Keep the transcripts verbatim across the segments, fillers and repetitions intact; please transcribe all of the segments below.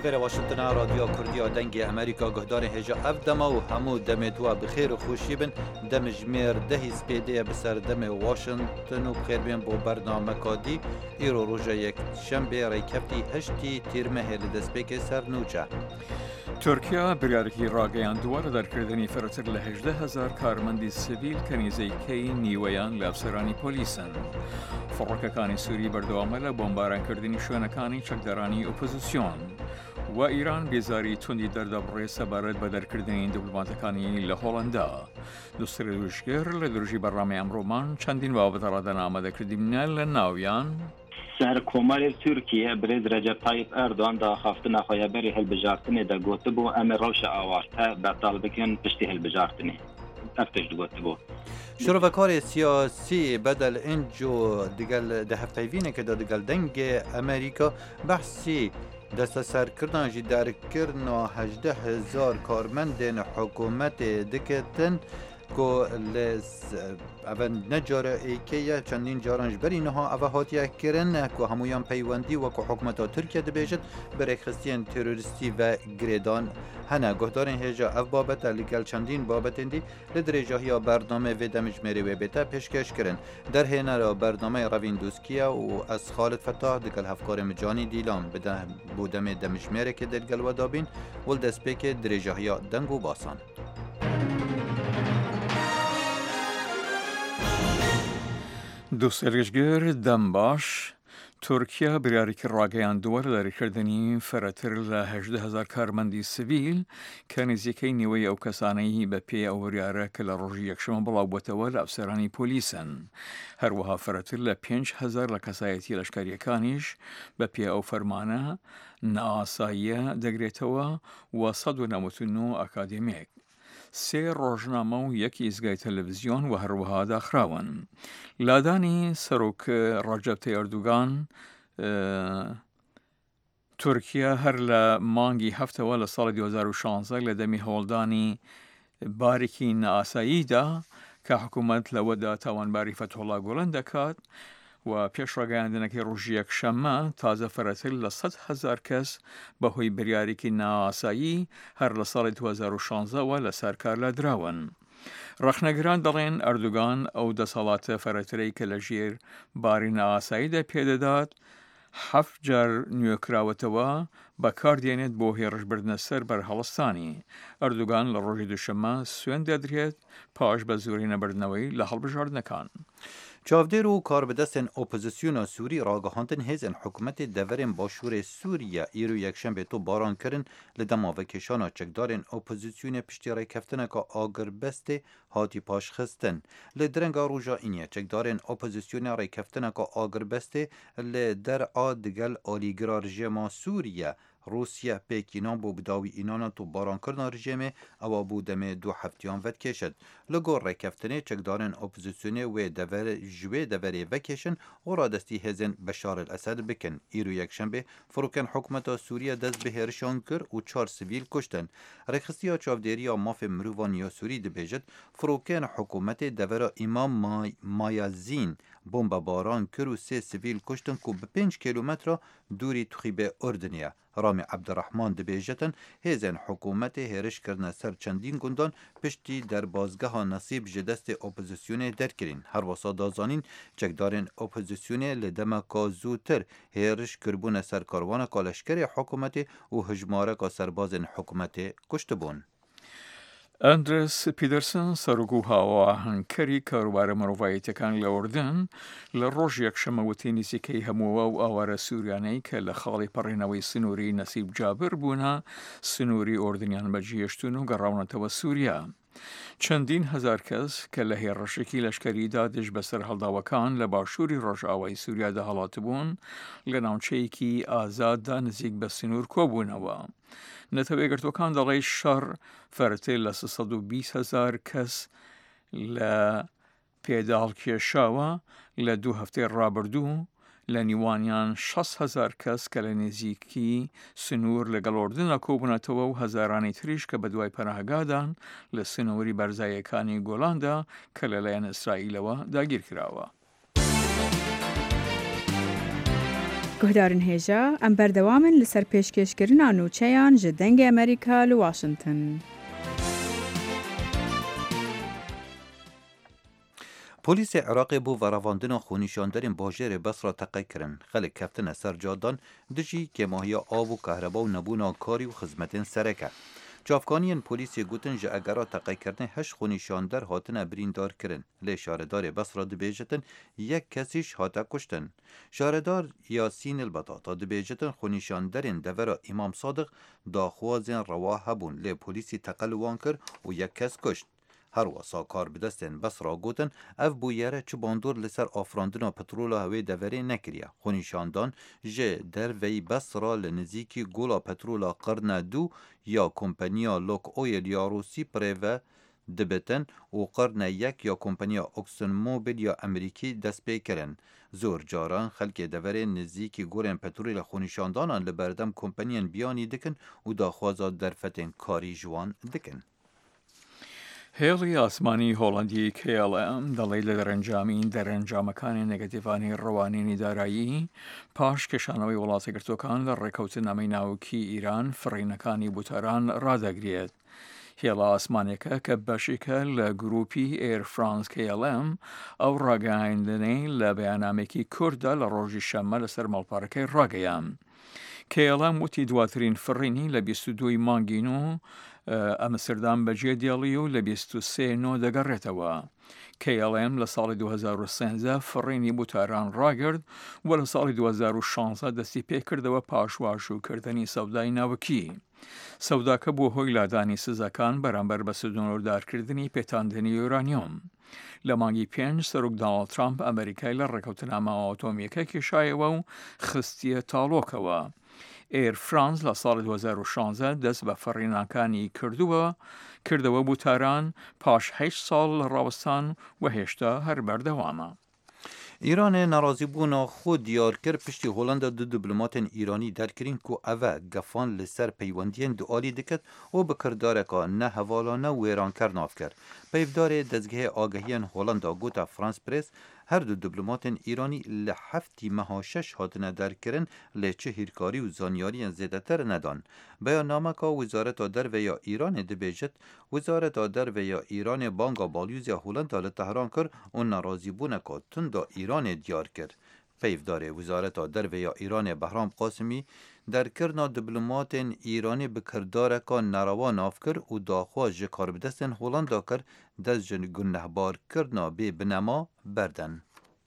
سپیر واشنگتن رادیو کردی آدنگ امریکا گهدار هجا اف دما و همو دم دوا بخیر و خوشی بن دم جمیر دهی سپیده بسر دم واشنگتن و بخیر بین بو برنامه کادی ایرو روژا یک شنبه رای کفتی هشتی تیرمه هل دسپیک سر نوچه تورکیا بریارکی راگەیان دووارە دەرکردنی فەرەتر لە هەژدە هەزار کارمەندی سیڤیل کە نیزەیکەی نیوەیان لە ئەفسەرانی پۆلیسن. فڕۆکەکانی سووری بەردەوامە لە بۆمبارانکردنی شوێنەکانی چەکدارانی ئۆپۆزیسیۆن و ئیران بێزاری توندی دەردەبڕێ سەبارەت بە دەرکردنی دیپلۆماتەکانی لە هۆڵەندا. دووسرە دوشگر لە دروژی بەڕامی ئەمڕۆمان چەندین بابەتە ڕادەنا ئامادەکردنیان لە ناویان سەرکۆمەری تورکیە برێز ڕەجەب تایب ئەردوان داخافتنا خۆیەبەری هەڵبژارتنێ دەگوتبوو ئەمە ڕەوشە ئاوارتە بەتاڵ بکەن پشتی هەڵبژارتنێ ئەفتش دگوتبوو. شروعکاری سیاسی بدل انجو دگل ده هفتهوینه که دگل دنگ امریکا بحثی دست سرکردن جی درکردن هجده هزار کارمندین حکومت دکتن که لز اول نجاره ایکیه چندین جارانج بر اینها اوه هاتیه کرن که همویان پیوندی و که حکومت ترکیه دبیجد برای خستین تروریستی و گریدان هنه گهدارین هجا اف بابت لگل چندین بابت اندی لدرجاهی برنامه و دمجمری و بیتا پیشکش کرن در هنه را برنامه روین دوسکیه و از خالد فتاح دگل هفکار مجانی دیلان بودم دمجمری که دلگل و دابین ولدسپیک درجاهی دنگو باسان. دووسەرگەشتگر دەم باش تورکیا بریارێکی ڕاگەیان دووە لە دەرکردنی فەرەتر لە هەژدە هەزار کارمەندی سیڤیل کە نزیکەی نیوەی ئەو کەسانەی بە پێی ئەو وریارە کە لە ڕۆژی یەکشەمە بڵاو بووەتەوە لە ئەفسەرانی پۆلیسن. هەروەها فەرەتر لە پێنج هەزار لە کەسایەتی لەشکاریەکانیش بە پێ ئەو فەرمانە نائاساییە دەگرێتەوە و سەد و نەوەتن و ئەکادێمیەک. سێ ڕۆژنامە و یەکی ئیزگای تەلەڤیزیۆن و هەروەها داخراون. لادانی سەرۆک ڕەجەب تەیب ئەردوغان تورکیا هەر لە مانگی هەفتەوە لە ساڵی دوو هەزار و شانزە لە دەمی هەوڵدانی بارێکی نائاساییدا کە حکوومەت لەوەدا تاوانباری فەتحوڵا گۆڵەن دەکات و پێش ڕاگەیاندنەکەی ڕۆژی یەکشەممە تازە فەرەتر لە سەد هەزار کەس بەهۆی بریارێکی نائاسایی هەر لە ساڵی دوو هەزار و شانزەوە لە سەرکار لادراون. ڕەخنەگران دەڵێن ئەردوغان ئەو دەسەڵاتە فەرەترەی کە لە ژێر باری نائاساییدا پێدەدات حەفت جار نوێکراوەتەوە بەکاردێنێت بۆ هێرشبردنە سەر بەرهەڵستانی. ئەردوغان لە ڕۆژی دووشەممە سوێن دەدرێت پاش بە زوری نەبردنەوەی لە هەڵبژاردنەکان. چاودێر و کاربدەستن ئۆپۆزیسیۆنا سووری ڕاگەهاندن هێزن حکوومەتی دەڤەرên başûrê Sûriya îro yekşembê to baran kirin li dema vekêşana çekdarên opozîsyonê piştî rêkeftineka agirbestê hatî paşxistin. Li direnga roja înye çekdarên opozîsyonê rêkeftineka agirbestê li der'a digel alîgira rejêma Sûriye روسیا پێکینان بۆ بداوی ئینانە و باڕانکردنا ڕژێمێ ئەوە بوو دەمێ دوو هەفتیان vekêşin. Li gor rêkeftinê çekdarên opozîsyonê wê ji wê deverê vekêşin û radestî hêzên Beşar el-Esed bikin. Îro yekşembê firokên hikûmeta Sûriye dest bi hêrişan kir û çar sivîl kuştin. Rêxistiya çavdêriya mafê mirovan ya Sûrî dibêjit firokên hikûmetê devera İmam Mayazîn bombebaran kir û sê sivîl kuştin ku bi pênc kîlometra dûrî Tuxîbê Urdunê. Rami Abdurrahman dibêjetin hêzên hikûmetê hêriş kirine ser çendîn gundan piştî derbazgeha Nesîb ji destê opozîsyonê derkirîn. Her wisa dazanîn çekdarên opozîsyonê li demeka zûtir hêriş kirbûne ser karwaneka leşkerê hikûmetê û hijmareka serbazên hikûmetê kuştibûn. ئەندرس پیدەرسن سەرۆک و هاوەهەنگکەری کاروبارە مرۆڤایەتیەکان لە ئوردن لە ڕۆژ یەکشەمە وتی نزیکەی هەمووە و ئاوارە سووریانەی کە لە خاڵی پەڕێنەوەی سنووری نەسیب جابر بوونە سنووری ئوردنیان بەجێهێشتون و گەڕاونەتەوە سووریا. چەندین هەزار کەس کە لە هێرشێکی لەشکەریدا دژ بەسەر هەڵداوەکان لە باشووری ڕۆژئاوای سووریادا هەڵاتبوون لە ناوچەیەکی ئازاددا نزیک بە سنوور کۆبوونەوە. نەتەوەیەگرتوەکان دەڵێ شەڕ فەرتر لە سەد و بیست هەزار کەس لە پێداڵکێشاوە لە دوو هەفتەی ڕابردوو لە نیوانیان شەست هەزار کەس کە لە نێزیکی سنوور لەگەڵ ئوردنە کۆبوونەتەوە و هەزارانی تریش کە بەدوای پەناهگادان لە سنووری بەرزاییەکانی گۆڵاندا کە لەلایەن ئیسرائیلەوە داگیر کراوە. گهدارن هیجا ام بردوامن لسر پیشکشکرنا نوچیان جدنگ امریکا لواشنطن. پلیس عراق بو وراواندن خونیشاندن باجر بصره تقی کرن خلق کفتن سر جادان دجی که ماهی آب و کهربا و نبونا کاری و خدمتین سرکه. جافکانین پلیس گوتن جا اگرا تقی کرن هش خونیشاندر هاتن بریندار کرن لی شاردار بصره دبیجتن یک کسیش هاتا کشتن. شاردار یاسین البطاطا دبیجتن خونیشاندرین دورا امام صادق داخوازن رواه بون لی پلیسی تقلوان کر و یک کس کشت. هر واسا کار بدستن بس را گوتن اف بویره چه باندور لسر آفراندنا پترولا هوی دوره نکریه. خونیشاندان جه در وی بس را لنزیکی گولا پترولا قرن دو یا کمپانیا لوک اویل یا روسی پریوه دبتن و قرن یک یا کمپانیا اکسن موبیل یا امریکی دست پی کرن. زور جاران خلک دوره نزیکی گولن پترولا خونیشاندانان لبردم کمپانیان بیانی دکن و داخوازا درفتن کاری جوان دکن. هێڵی ئاسمانی هۆڵندی کێ ئەڵ ئەم دەڵێ لە دەرەنجامین دەرەنجامەکانی نێگەتیڤانی ڕەوانینی دارایی پاش کێشانەوەی وڵاتەگرتوەکان لە ڕێکەوتنامەی ناوکی ئیران فڕینەکانی بوتەران ڕادەگرێت. هێڵە ئاسمانێکە کە بەشێکە لە گروپی ئێر فرانس کێ ئەڵ ئەم ئەو ڕاگەیاندنەی لە بەیانامێکی کووردا لە ڕۆژی شەممە لەسەر مەڵپارەکەی ڕاگەیان. کێ ئەڵ ئەم وتی دواترین فڕینی لە بیست و دووی مانگین و ئەمستردام بەجێ دێڵی و لە بیست و سێ نۆ دەگەڕێتەوە. کێ ئەڵ ئەم لە ساڵی دوو هەزار و سێنزە فڕینی بوتاران ڕاگرت و لە ساڵی دوو هەزار و شانزە دەستی پێکردەوە پاشواش و کردنی سەودای ناوکی. سەوداکە بوو هۆی لادانی سزەکان بەرامبەر بە سنووردارکردنی پێتاندنی یورانیۆم. لە مانگی پێنج سەرۆک دۆناڵد ترامپ ئەمریکای لە ڕێکەوتنامە ئاتۆمیەکە کێشایەوە و خستیە تاڵۆکەوە. ئێر فرانس لە ساڵی دوو هەزار و شانزە دەست بە فڕینەکانی کردووە کردەوە بوتاران پاش هەشت ساڵ لە ڕاوستان و هێشتا هەر بەردەوامە. ایران ناراضی بونا خود دیار کرد پشتی هولندا دو دیپلماتن ایرانی درکرین کو اوه گفان لسر پیوندین دو آلی دکت و بکردارکا نه حوالا نه ویران کر ناف کرد. پیفدار دزگه آگهیان هولندا گوتا فرانس پریس هر دو دیپلماتن ایرانی لحفتی مها شش هاتنه درکرن لچه هیرکاری و زانیاری زیده تر ندان. بیاننامه که وزارت در و یا ایران دبیجت وزارت در و یا ایران بانگا بالیوز یا هولندا لتهران کرد و ناراضی بونه که تندا ایران دیار کرد. پیفدار وزارت در و یا ایران بهرام قاسمی در کرنا دیپلماتن ایرانی بکردار که ناروا ناف کرد و داخوا جکار بدستن هولندا کرد دست جن گنهبار کرنا به بنما بردن.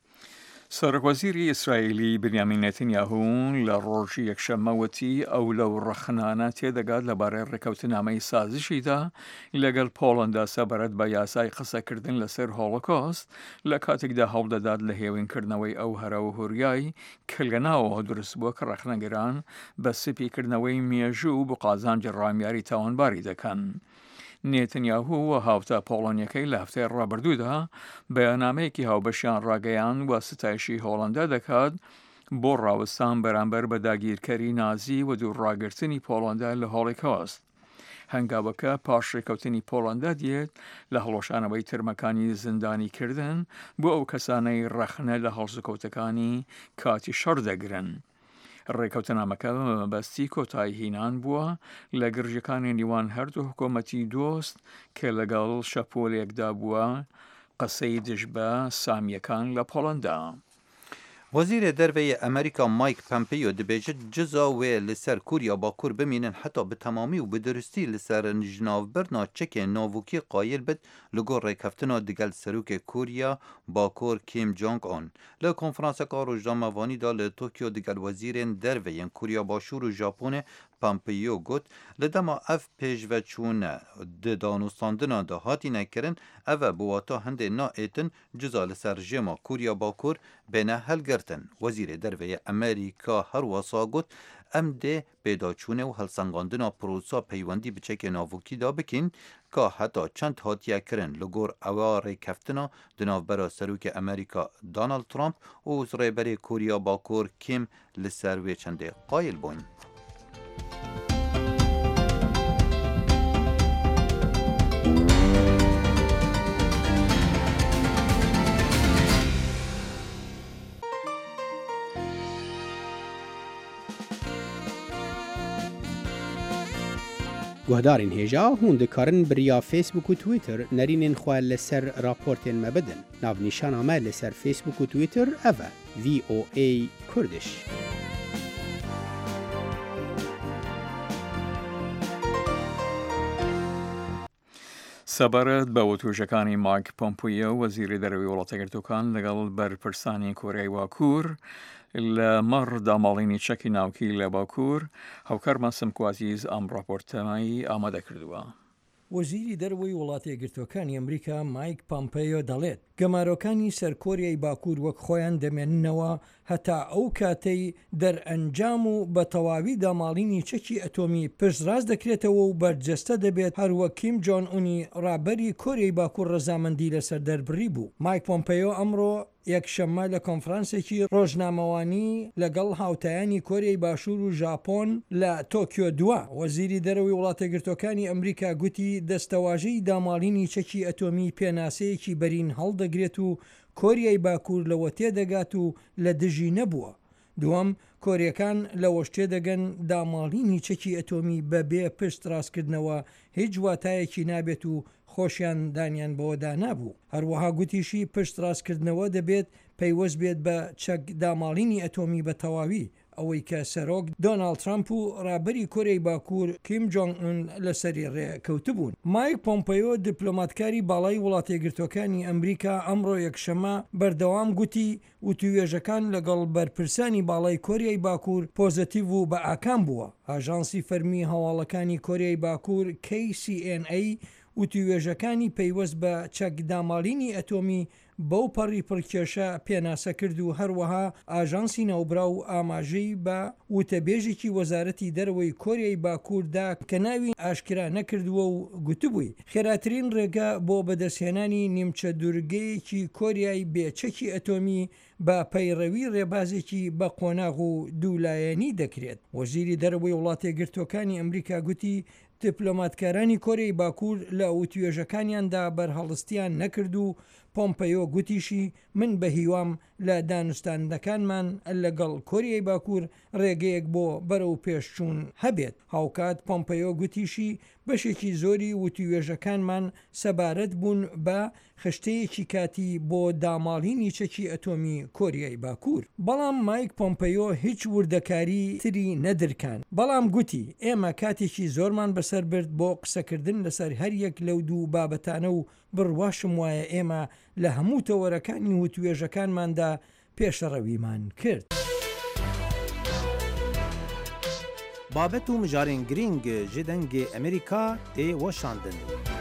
سەرۆکوەزیری ئیسرائیلی بنیامین نێتنیاهو لە ڕۆژی یەکشەممە وتی ئەو لەو ڕەخنانە تێدەگات لەبارەی ڕێکەوتنامەی سازشیدا لەگەڵ پۆڵەندا سەبارەت بە یاسای قسەکردن لەسەر هۆڵۆکۆست لە کاتێکدا هەوڵدەدات لە هێوینکردنەوەی ئەو هەرە و هوریای کە لەناوەوە دروست بووە کە ڕەخنەگەران بە سپیکردنەوەی مێژوو بۆ قازانجی ڕامیاری تاوانباری دەکەن. نێتنیاهو و هاوتە پۆڵۆنیەکەی لە هەفتەی ڕابردوودا بەیانامەیەکی هاوبەشیان ڕاگەیان و ستایشی هۆڵەندا دەکات بۆ ڕاوستان بەرامبەر بە داگیرکەری نازی و دووڕاگرتنی پۆڵەندا لە هۆڵۆکۆست. هەنگاوەکە پاش ڕێکەوتنی پۆڵەندا دێت لە هەڵۆشانەوەی ترمەکانی زیندانیکردن بۆ ئەو کەسانەی ڕەخنە لە هەڵسوکەوتەکانی کاتی شەڕ دەگرن. ڕێکەوتنامەکە بەستی کۆتایی هینان بووە لە گرژەکانی نیوان هەردوو حکوومەتی دۆست کە لەگەڵ شەپۆلێکدا بووە قسەی دژ بە سامیەکان لە پۆڵەندا. وزیر دروی امریکا مایک پمپیو دبیجت جزا و لسر کوریا باکور بمینن حتی به تمامی و به درستی لسر نجناو برنا چک ناووکی قایل بد لگو ریکفتنا دگل سروک کوریا باکور کیم جونگ آن. ل کنفرانس کار روزنامه وانی دا ل توکیو دگل وزیر دروی کوریا باشور و ژاپن پامپیو گوت لدما اف پیش و چون د دانوستاندنا دا هاتی نکرن او بواتا هنده نا ایتن جزا لسر جما کوریا باکور بینه هل گرتن. وزیر دروی امریکا هر واسا گوت ام ده پیدا چونه و هلسنگاندنا پروسا پیوندی بچک ناوکی دا بکن که حتی چند هاتیه کرن لگور اوار کفتنا دناو برا سروک امریکا دانالد ترامپ و زره بری کوریا باکور کیم لسروی چنده قایل بوین. گهدارین هێژا هون دikarin biriya Facebook و Twitter nerînên xwe li ser raportên me bidin. Navnîşana me li ser Facebook û Twitter ev e V O A Kurdish. سەبارەت بە وتوێژەکانی مایک پۆمپیۆ وەزیری دەرەوەی وڵاتە یەکگرتووەکان لەگەڵ بەرپرسانی کۆریای باکوور لە مەڕ داماڵینی چەکی ناوکی لە باکوور هاوکارمان سمکوازیز ئەم ڕاپۆرتەمایی ئامادە کردووە. وەزیری دەرەوەی وڵاتە یەکگرتووەکانی ئەمریکا مایک پۆمپیۆ دەڵێت گەمارۆکانی سەرکۆریای باکوور وەک خۆیان دەمێننەوە هەتا ئەو کاتەی دەرئەنجام و بە تەواوی داماڵینی چەکی ئەتۆمی پشتڕاست دەکرێتەوە و بەرجەستە دەبێت هەروەک کیم جۆن ئونی ڕابەری کۆریای باکوور ڕەزامەندی لەسەر دەربڕی بوو. مایک پۆمپیۆ ئەمڕۆ یەکشەممە لە کۆنفرانسێکی ڕۆژنامەوانی لەگەڵ هاوتایانی کۆریای باشوور و ژاپۆن لە تۆکیۆ دووە وەزیری دەرەوەی وڵاتە یەکگرتووەکانی ئەمریکا گوتی دەستەواژەی داماڵینی چەکی ئەتۆمی پێناسەیەکی بەرین هەڵدەگرێت و کۆریای باکوور لەوە تێدەگات و لە دژی نەبووە. دووەم کۆریەکان لەوەش تێدەگەن داماڵینی چەکی ئەتۆمی بەبێ پشت ڕاستکردنەوە هیچ واتایەکی نابێت و خۆشیان دانیان بەوەدا نابوو. هەروەها گوتیشی پشت ڕاستکردنەوە دەبێت پەیوەست بێت بە چەک داماڵینی ئەتۆمی بە تەواوی ئەوەی کە سەرۆک دۆناڵد ترامپ و ڕابەری کۆریای باکوور کیم جۆن ئون لەسەری ڕێکەوتبوون. مایک پۆمپیۆ دیپلۆماتکاری باڵای وڵاتە یەکگرتووەکانی ئەمریکا ئەمڕۆ یەکشەمە بەردەوام گوتی وتوێژەکان لەگەڵ بەرپرسانی باڵای کۆریای باکوور پۆزتیڤ و بە ئاکام بووە. ئاژانسی فەرمی هەواڵەکانی کۆریای باکوور کی سی ئێن ئەی وتوێژەکانی پەیوەست بە چەک داماڵینی ئەتۆمی بەو پەڕی پڕکێشە پێناسە کرد و هەروەها ئاژانسی ناوبرا و ئاماژەی بە وتەبێژێکی وەزارەتی دەرەوەی کۆریای باکووردا کە ناوی ئاشکرا نەکردووە و گوتبووی خێراترین ڕێگە بۆ بەدەستهێنانی نیمچە دوورگەیەکی کۆریای بێچەکی ئەتۆمی بە پەیڕەوی ڕێبازێکی بە قۆناغ و دوولایەنی دەکرێت. وەزیری دەرەوەی وڵاتە یەکگرتووەکانی ئەمریکا گوتی دیپلۆماتکارانی کۆریای باکوور لە وتوێژەکانیاندا بەرهەڵستیان نەکرد و پۆمپیۆ گوتیشی من بە هیوام لە دانوستاندەکانمان لەگەڵ کۆریای باکوور ڕێگەیەک بۆ بەرەو پێشچوون هەبێت. هاوکات پۆمپیۆ گوتیشی بەشێکی زۆری وتوێژەکانمان سەبارەت بوون بە خشتەیەکی کاتی بۆ داماڵینی چەکی ئەتۆمی کۆریای باکوور. بەڵام مایک پۆمپیۆ هیچ وردەکاری تری نەدرکان. بەڵام گوتی ئێمە کاتێکی زۆرمان بەسەر برد بۆ قسەکردن لەسەر هەر یەک لەو دوو بابەتانە و بڕواشم وایە ئێمە لە هەموو تەوەرەکانی وتوێژەکانماندا پێشەڕەویمان کرد. بابەت و مژارên girîng ji dengê Amerîka tê weşandin.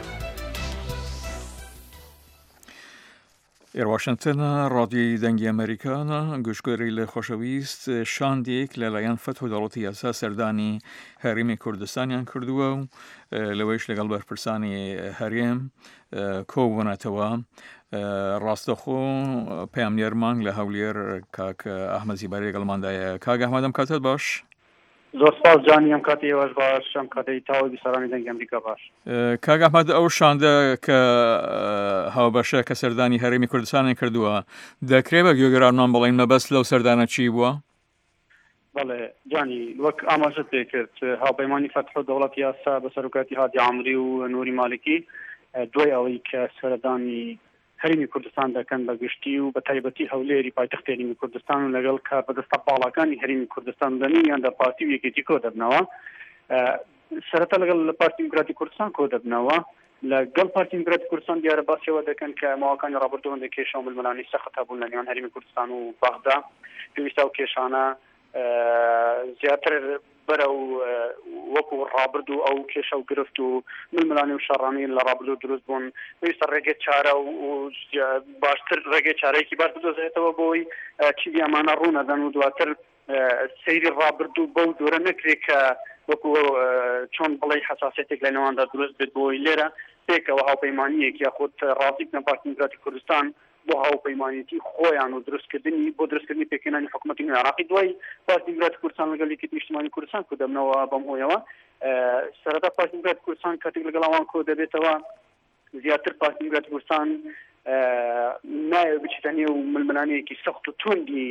ئێرواشنتنە ڕادیۆی دەنگی ئەمریکانە گوشتگوێری لە خۆشەویست شاندێک لەلایەن فتح و دەوڵەتی یاسا سەردانی هەرێمی کوردستانیان کردووە و لەوەیش لەگەڵ بەرپرسانی هەرێم کۆبوونەتەوە. ڕاستەخۆ پەیامنێرمان لە هەولێر کاک ئەحمەد زیباری لەگەڵماندایە. کاک ئەحمەد ئەم کاتت باش؟ زۆر سپاس جانی ئەم کاتی ئێوەش باش، ئەم کاتەی تاوە بیسەرانی دەنگی ئەمریکا باش. کاک ئەحمەد ئەو شاندە کە هاوبەشە کە سەردانی هەرێمی کوردستانی کردووە دەکرێت بە گوێگرانمان بڵین مەبەست لەو سەردانە چی بووە؟ بەڵێ جانی وەک ئاماژەت پێ کرد هاوپەیمانی فتح و دەوڵەتی یاسا بە سەرۆکاتی هادی عامری و نووری مالکی دوای ئەوەی کە سەردانی هەرێمی کوردستان دەکەن بە گشتی و بە تایبەتی هەولێری پایتەختی هەرێمی کوردستان و لەگەڵ کار بەدەستە باڵەکانی هەرێمی کوردستان دەنیان دە پارتی و یەکێتی کۆ دەبنەوە. سەرەتا لەگەڵ لە پارتی دیموکراتی کوردستان کۆ دەبنەوە. لەگەڵ پارتی دیموکراتی کوردستان دیارە باسیەوە دەکەن کە ماوەکانی ڕابردووەندە کێشە و ململانی سەخت هەبوون لە نێوان هەرێمی کوردستان و باغدا. پێویستە و کێشانە زیاتر بەرە و وەکو ڕابرد و ئەو کێشە و گرفت و ململانی و شەڕانی لە ڕابردوو دروست بوون. پێویستە ڕێگەی چارە و باشتر ڕێگەی چارەیەکی باش بدۆزێتەوە بۆی چیزی ئەمانە ڕوونەدەن و دواتر سەیری ڕابردوو بەو دوورە نەکرێت کە وەکو چۆن بڵێ حساسیەتێک لە نێواندا دروست بێت بۆی لێرە پێکەوە هاوپەیمانیەک یاخود ڕازی بکەن پارتی دیموکراتی کوردستان بۆ هاوپەیمانیەتی خۆیان و دروستکردنی بۆ دروستکردنی پێکهێنانی حکوومەتی نوێ عێراقی دوای پارتی دیموکراتی کوردستان لەگەڵ یەکێتی نیشتیمانی کوردستان کۆ دەبنەوە بەم هۆیەوە. سەرەتا پارتی دیموکراتی کوردستان کاتێک لەگەڵ ئەوان کۆ دەبێتەوە زیاتر پارتی دیموکراتی کوردستان نایە بچێتە نێو ململانەیەکی سەخت و توندی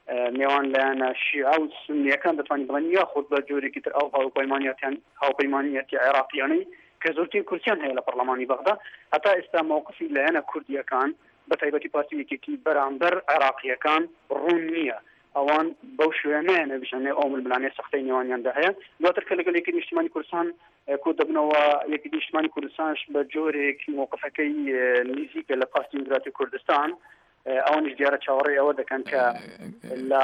نێوان لایەنە شیعە و سنیەکان دەتوانین بڵێن یاخود بە جۆرێکی تر ئەو هاوپەیمانیەتیان هاوپەیمانیەتی عێراقییانەی کە زۆرترین کورسیان هەیە لە پەرلەمانی بەغدا هەتا ئێستا مووقفی لایەنە کوردیەکان بە تایبەتی پارتیەکێکی بەرامبەر عێراقیەکان ڕوون نییە ئەوان بەو شوێنەیە بژانێ ئەو ململانێ سەختەی نێوانیاندا هەیە دواتر کە لەگەڵ یەکی نیشتیمانی کوردستان کۆ دەبنەوە یەکی نیشتیمانی کوردستانش بە جۆرێک مووقفەکەی نزیکە لە پاستی وزارەتی کوردستان ئەوانش دیارە چاوەڕێی ئەوە دەکەن کە لە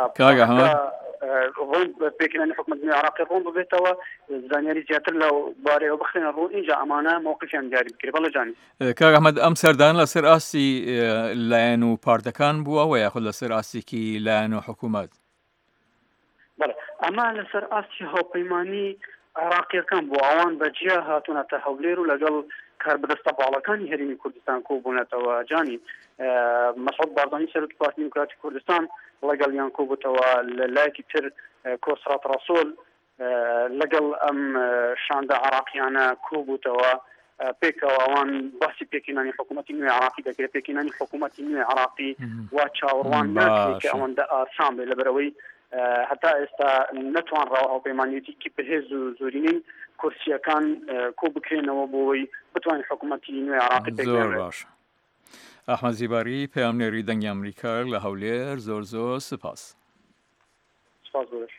پێکردنی حکومەت عێراقی ڕوون ببێتەوە زانیاری زیاتر لەو بارەیەوە بخرێنە ڕوون اینجا ئەمانە مووقفیان دیاری بکرێت. بەڵێ جانی کاک ئەحمەد ئەم سەردان لەسەر ئاستی لایەن و پارتەکان بووەوە یاخود لەسەر ئاستێکی لایەن و حکوومەت؟ بەڵێ ئەمە لەسەر ئاستی هاوپەیمانی عێراقیەکان بۆ ئەوان بەجیا هاتوونەتە هەولێر و لەگەڵ کاربەدەستە باڵەکانی هەرێمی کوردستان کۆبوونەتەوە. جانی مەسعود بارزانی سەرۆکی پارتی دیموکراتی کوردستان لەگەڵیان کۆبووتەوە لە لایەکی تر کۆسڕات ڕەسۆل لەگەڵ ئەم شاندا عێراقیانە کۆبووتەوە پێکەوە ئەوان باسی پێکێنانی حکوومەتی نوێ عێراقی دەکرێت پێکێنانی حکوومەتی نوێ عێراقی وا چاوەڕوان ناکرێت کە ئەوەندە ئاسان بێت لەبەرەوەی هەتا ئێستا نەتوانراوە هاوپەیمانیەتێکی بەهێز و زۆرینەی کورسیەکان کۆ بکرێنەوە بۆەوەی بتوانین حکوومەتی نوێ عێراقی زۆر باش. ئەحمەد زیباری پەیامنێری دەنگی ئەمریکا لە هەولێر زۆر زۆر سپاس. سپاس بۆش.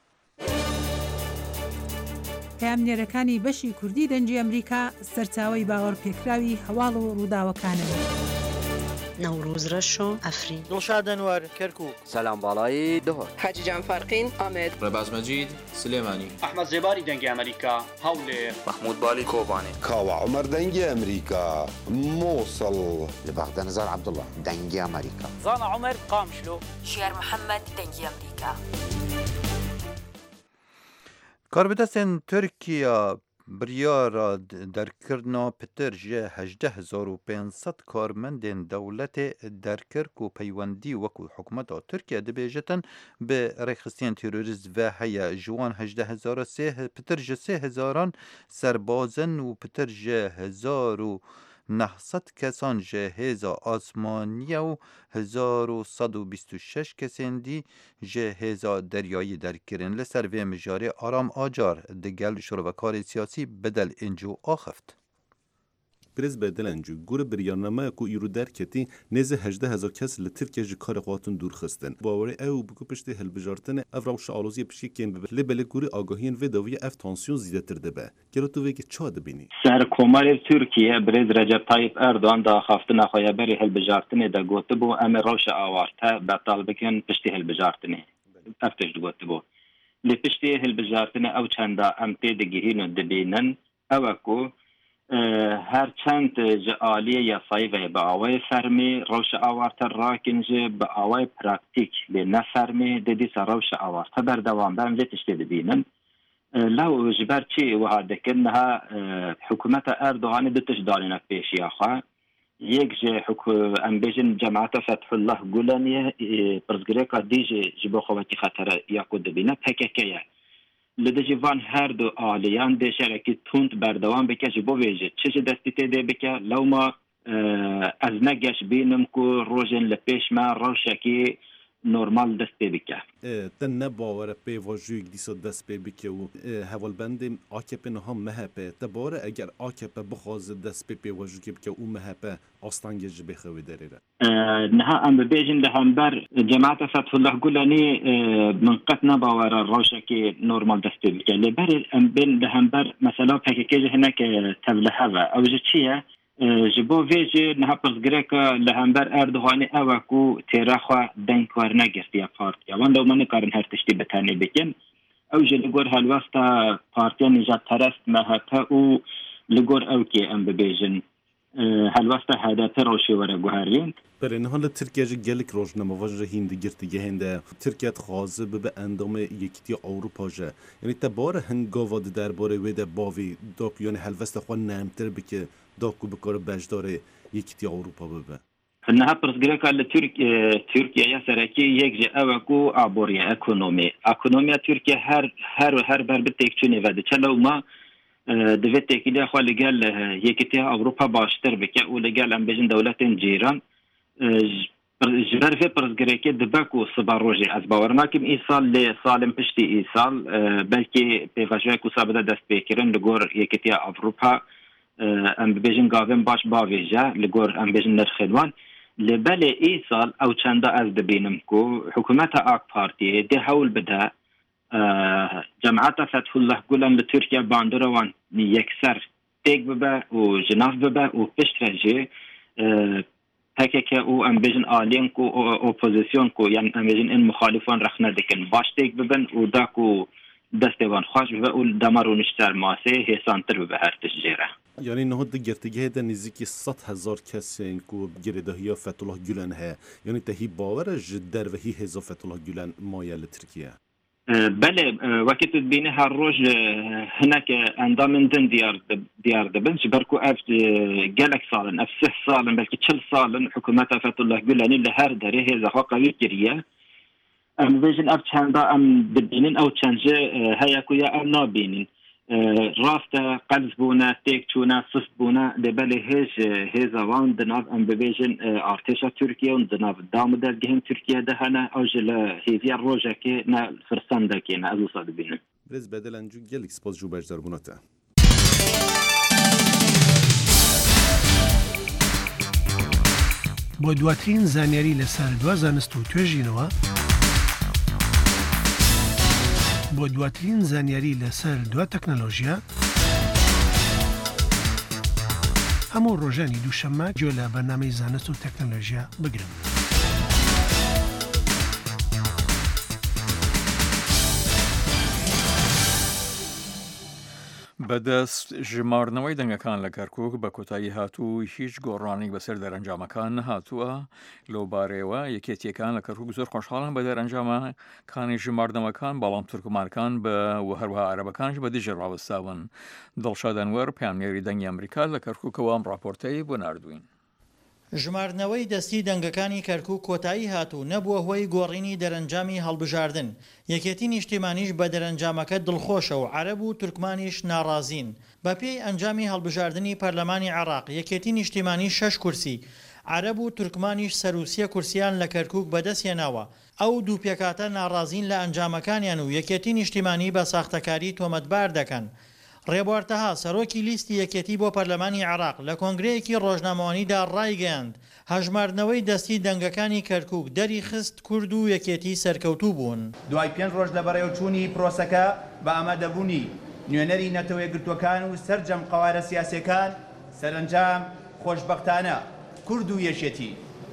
پەیامنێرەکانی بەشی کوردی دەنگی ئەمریکا سەرچاوەی باوەڕپێکراوی هەواڵ و ڕووداوەکانەوە. نەوروز ڕەشۆ ئەفرین دڵشاد ئەنوەر کەرکووک سەلام باڵایی دهۆر حاجیجان فەرقین ئامێد ڕێباز مەجید سلێمانی ئەحمەد زێباری دەنگی ئەمریکا هەولێر محمود بالی کۆبانی کاوە عومەر دەنگی ئەمریکا مووسڵ لە بەغدە نزار عەبدوڵڵا دەنگی ئەمریکا زانا عومەر قامشلۆ شێر محەممەد دەنگی ئەمریکا. کاربدەستên Tirkiya biryara derkirina pitir ji hejdeh hezar û pênc sed karmendên dewletê derkir ku peywendî wekû hikûmeta Tirkiye dibêjetin bi rêxistiyên terorîst ve heye ji wan hejdeh hezar pitir ji sê hezaran serbazin û pitir ji hezar û neh sed kesan ji hêza asmaniye û hezar û sed û bîst û şeş kesên dî ji hêza deryayî derkirin. Li ser vê mijarê Aram Acar digel şorevekarê siyasî bedel încû axeft. Birêz bedelenci gure biryaname ku îro derketî nêzî hejdeh hezar kes li Tirkiye ji karê xwatin dûrxistin. Bawerê ew bû ku piştî hilbijartinê ev rewşa aloziyê pişikên bibe. Lê belê gurî agahiyên vê dawiye ev tansiyon zîdetir dibe. Gelo tu vêkî ça dibînî? Serkomarê Tirkiye birêz Recep Tayyip Erdoğan da xaftina xwe ya berî hilbijartinê de gotibû em ê rewşa awarte betal bikin piştî hilbijartinê. Ev tişt gotibû. Lê piştî hilbijartinê ew çenda em tê digihîn û dibînin ew e ku her çend ji aliyê yasayî ve bi awayê fermî rewşa awarte rakin ji bi awayê praktîk lê ne fermî di dîsa rewşa awarte berdewam ben vê tiştê dibînin. Lew ji ber çi wiha dikin niha hikûmeta Erdoğanê du tişt danîne pêşiya xwe. Yek ji em bêjin Cemaeta Fethullah Gulenê pirsgirêka dî ji bo xwe wekî xetere ya ku dibîne P K K ye. Li dijî van her du aliyan dêşerekî tund berdewam bike ji bo vê jî çi ji destî tê dê bike lewma ez negeş bînim ku rojên li pêş me rewşekî normal dest pê bike. Te ne bawere pêvajiyek dîsa dest pê bike û hevalbendên A K P niha M H P te bawere eger A K P bixwaze dest pê pêvajiyekê bike û M H P astangê ji bê xewê derê re. Niha em bibêjin li hember Cemaeta Fethullah Gulenê min qet nebawere rewşekî normal dest pê bike. Lê berê em bên li hember mesela P K K ji hinek tevlihev e. Ew ji çi ye? Ji bo vê jî niha pirsgirêka li hember Erdoğanê ew e ku têra xwe deng wernegirtiye partiya. Wan dew me nikarin her tiştî bi tenê bikin. Ew jî li gor helwesta partiya nîjadperest M H P û li gor ew kê em bibêjin helwesta H D P rewşê were guherîn. Berê niha li Tirkiye jî gelek rojnamava ji hîn digirtigehên de Tirkiye dixwaze bibe endamê Yekîtiya Ewropa je. Yanî te bawere hingava di derbarê wê de bavê da ku yanî helwesta xwe nemtir bike da ku bikare beşdarê Yekîtiya Ewropa bibe. Niha pirsgirêka li Tirkiyeya serekî yek ji ew e ku aboriya ekonomî. Ekonomiya Tirkiye her her her ber bi têkçûnê ve diçe lewma divê têkiliya xwe li gel Yekîtiya Ewropa baştir bike û li gel em bêjin dewletên cîran جبر في برزگریکی دبک و سبا روزی از باور ناکم ایسال لی سالم پشتی ایسال بلکه پیوشوی کو سابده دست بکرن لگور یکیتی اوروپا ام ببیجن گاوین باش باویجا لگور ام ببیجن نرخلوان لبل ایسال او چنده از ببینم کو حکومت آک پارتی ده حول بده جماعت فتح الله گلن لترکیا باندروان یکسر تیگ ببه و جناف ببه و پشت رجی هكاك او ام بيجن الين كو اوبوزيسيون كو يعني ام بيجن ان مخالفون رخنا دكن باشتيك ببن وداكو دستوان خوش بقول دمر نشتر ماسه هي سانتر بهر تشجيره يعني انه هاد گرتگی هدا نزدیکی صد هزار کسی کو گردهیا فتح الله گولن ها يعني تهي باور جدر و هي هزار فتح الله گولن مایل ترکیه بله وقت بینها روز هناك اندام دن ديار ديار دبنج بركو اف جالك صالن اف سه صالن بلكي تشل صالن حكومات فتح الله قلن اللي هر داري هي زخوا قوي جريه ام فيجن اف تشاندا ام بدينين او تشانجه هيا كويا ام نابينين رافتا قلزبونا تيكتونا صفبونا لبالي هيج هيزا وان دناف ام بفيجن ارتشا تركيا ودناف دام درجهم تركيا دهنا اوجل هيفيا روجا كي نا فرساندا كي نا ازو صادبين برز بدلن جو گلک سپاس جو بجدار بوناتا بۆ دواترین زانیاری لەسەر دوا زانست و توێژینەوە بۆ دواترین زانیاری لەسەر دوا تەکنەلۆژیا هەموو ڕۆژانی دووشەممە گوێ لە بەرنامەی زانست و تەکنەلۆژیا بگرن. بەدەست ژمارنەوەی دەنگەکان لە کەرکووک بە کۆتایی هاتوو هیچ گۆڕانی بەسەر دەرەنجامەکان نەهاتووە لەو بارەیەوە یەکێتیەکان لە کەرکووک زۆر خۆشحاڵن بە دەرەنجامەکانی ژمارنەوەکان بەڵام تورکمانەکان بە و هەروەها عەرەبەکانش بە دژە ڕاوەستاون. دڵشاد ئەنوەر پەیامنێری دەنگی ئەمریکا لە کەرکووکەوە ئەم ڕاپۆرتەی بۆ ناردووین. ژمارنەوەی دەستی دەنگەکانی کەرکووک کۆتایی هاتوو نەبووە هۆی گۆڕینی دەرەنجامی هەڵبژاردن. یەکێتی نیشتیمانیش بە دەرەنجامەکە دڵخۆشە و عەرەب و تورکمانیش ناڕازین. بەپێی ئەنجامی هەڵبژاردننی پەرلەمانی عێراق یەکێتی نیشتیمانی شەش کورسی عەرەب و تورکمانیش سەروسیە کورسیان لە کەرکووک بەدەستهێناوە. ئەو دوو پێکاتە ناڕازین لە ئەنجامەکانیان و یەکێتی نیشتیمانی بە ساختەکاری تۆمەتبار دەکەن. ڕێبوارتەها سەرۆکی لیستی یەکێتی بۆ پەرلەمانی عێراق لە کۆنگرەیەکی ڕۆژنامەوانیدا ڕایگەیاند هەژماردنەوەی دەستی دەنگەکانی کەرکووک دەری خست کورد و یەکێتی سەرکەوتوو بوون. دوای پێنج ڕۆژ لە بەڕێوەچوونی پرۆسەکە بە ئامادەبوونی نوێنەری نەتەوە یەکگرتووەکان و سەرجەم قەوارە سیاسیەکان سەرنجام خۆشبەختانە کورد و یەشێتی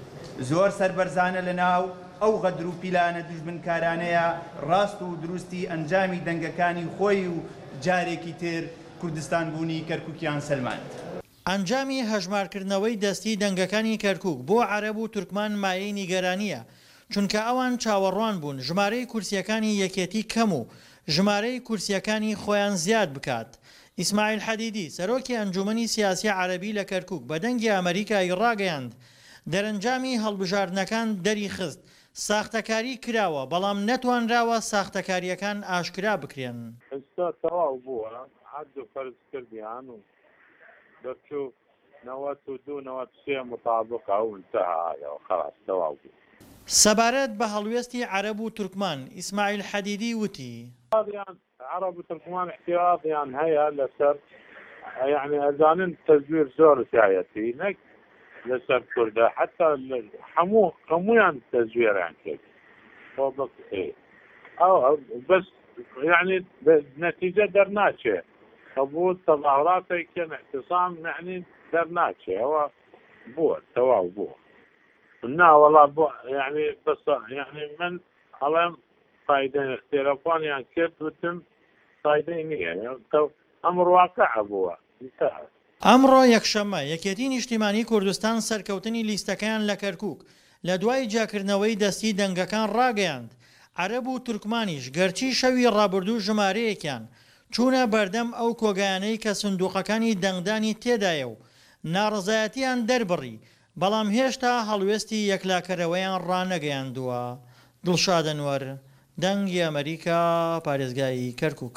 زۆر سەربەرزانە لە ناو ئەو غەدر و پیلانە دوژمنکارانەیە ڕاست و دروستی ئەنجامی دەنگەکانی خۆی و جارێکی تر کوردستان بوونی کەرکووکیان سەلماند. ئەنجامی هەژمارکردنەوەی دەستی دەنگەکانی کەرکووک بۆ عەرەب و تورکمان مایەی نیگەرانیە چونکە ئەوان چاوەڕوان بوون ژمارەی کورسیەکانی یەکێتی کەم و ژمارەی کورسیەکانی خۆیان زیاد بکات. ئیسماعیل حەدیدی سەرۆکی ئەنجومەنی سیاسی عەرەبی لە کەرکووک بە دەنگی ئەمریکای ڕاگەیاند دەرەنجامی هەڵبژاردنەکان دەری خست ساختەکاری کراوە بەڵام نەتوانراوە ساختەکاریەکان ئاشکرا بکرێن. ئێستا تەواو بووە حەد و فەرز کردیان و دەرچوو نەوەت و دوو نەوەت سێ مطابقە و انتەهایەوە خەلاص تەواو بوو. سەبارەت بە هەڵوێستی عەرەب و تورکمان ئیسماعیل حەدیدی وتی عەرەب و تورکمان احتیاطیان هەیە لەسەر یعنی ئەزانن تەزویر زۆر سایەتی نەک لەسەر کوردە حتا هەموو هەمویان تەزوێران کرد بەس یعنی نەتیجە دەرناچێ قبول تظاهراتێکیان اعتصام یعنی دەرناچێ ئەوە بووە تەواو بووە ناوەڵا بۆ یعنی بەس یعنی من هەڵێم فایدە تێلەفۆنیان کرد وتم فایدەی نییە ئەمڕ واقعە بووە انتهى. ئەمڕۆ یەکشەممە یەکێتی نیشتیمانی کوردستان سەرکەوتنی لیستەکەیان لە کەرکووک لە دوای جاکردنەوەی دەستی دەنگەکان ڕاگەیاند عەرەب و تورکمانیش گەرچی شەوی ڕابردوو ژمارەیەکیان چوونە بەردەم ئەو کۆگایانەی کە سندوقەکانی دەنگدانی تێدایە و ناڕزایەتیان دەربڕی بەڵام هێشتا هەڵوێستی یەکلاکەرەوەیان ڕانەگەیاندووە. دڵشاد ئەنوەر دەنگی ئەمریکا پارێزگای کەرکووک.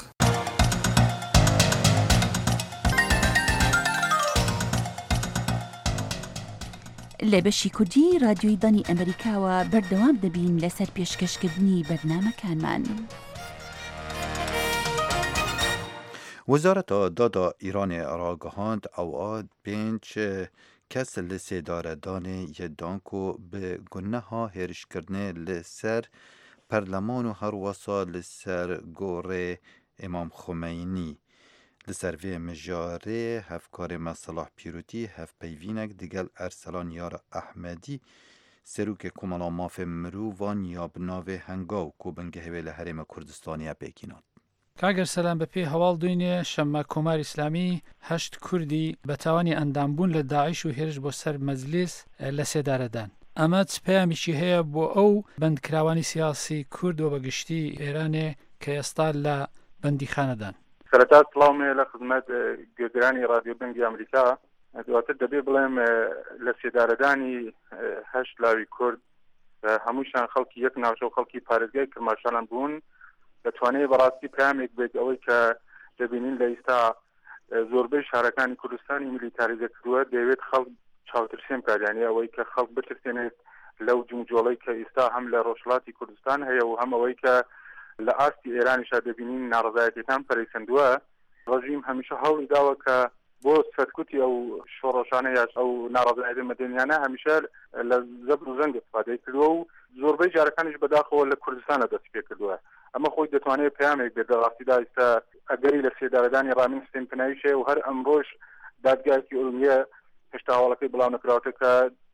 لە بەشی کوردی رادیۆی دانی ئەمریکاوە بەردەوام دەبین لەسەر پێشکەشکردنی بەرنامەکانمان. وزارت دادا ایران راگهاند اواد پنج کس لسیداردان یدانکو به گنه ها هرش کردنه لسر پرلمان و هر وصا لسر گوره امام خمینی لسر وی مجاره هفکار مصلاح پیروتی هف پیوینک دیگل ارسلان یار احمدی سروک کمالا ماف مرووان یا بناوه هنگاو کو بنگه ویل حرم کردستانی پیکینات. کاگەر سەلام بەپێ هەواڵ دوینێ شەممە کۆمار ئیسلامی هەشت کوردی بە تاوانی ئەندامبوون لە داعیش و هێرش بۆ سەر مەجلیس لە سێدارەدان. ئەمە پەیامیشی هەیە بۆ ئەو بەندکراوانی سیاسی کورد و بەگشتی ئێرانێ کە ئێستا لە بەندیخانەدان. سەرەتا سڵاومێ لە خزمەت گوێگرانی رادیۆ دەنگی ئەمریکا دواتر دەبێ بڵێم لە سێدارەدانی هەشت لاوی کورد هەمووشان خەڵکی یەک ناوچە و خەڵکی پارێزگای کرماشانان بوون دەتوانێت بەڕاستی پامێک بێت ئەوەی کە دەبینین لە ئێستا زۆربەی شارەکانی کوردستانی میلیتاریزە کردووە دەیەوێت خەڵک چاوترسێن کاریانی ئەوەی کە خەڵک بترسێنێت لەو جنجۆڵەی کە ئێستا هەم لە ڕۆژهەڵاتی کوردستان هەیە و هەم ئەوەی کە لە ئاستی ئێرانیشا دەبینین ناڕزایەتیەکان پەرەیسەندووە. ڕژیم هەمیشە هەوڵی داوە کە بۆ سەرکوتی ئەو شۆڕۆشانە یاش ئەو ناڕزایەتی مەدەنیانە هەمیشە لە زەبر و زەنگ استفادەی کردووە و زۆربەی جارەکانیش بەداخەوە لە کوردستانە دەست پێ کردووە. ئەمە خۆی دەتوانێت پامێک بێت دەڕاستیدا ئێستا ئەگەری لە سێدارەدانی ڕامین حوسێن پناهیشێ و هەر ئەمڕۆژ دادگایەکی ئورومیە هێشتا هەواڵەکەی بڵاو نەکراوەتە کە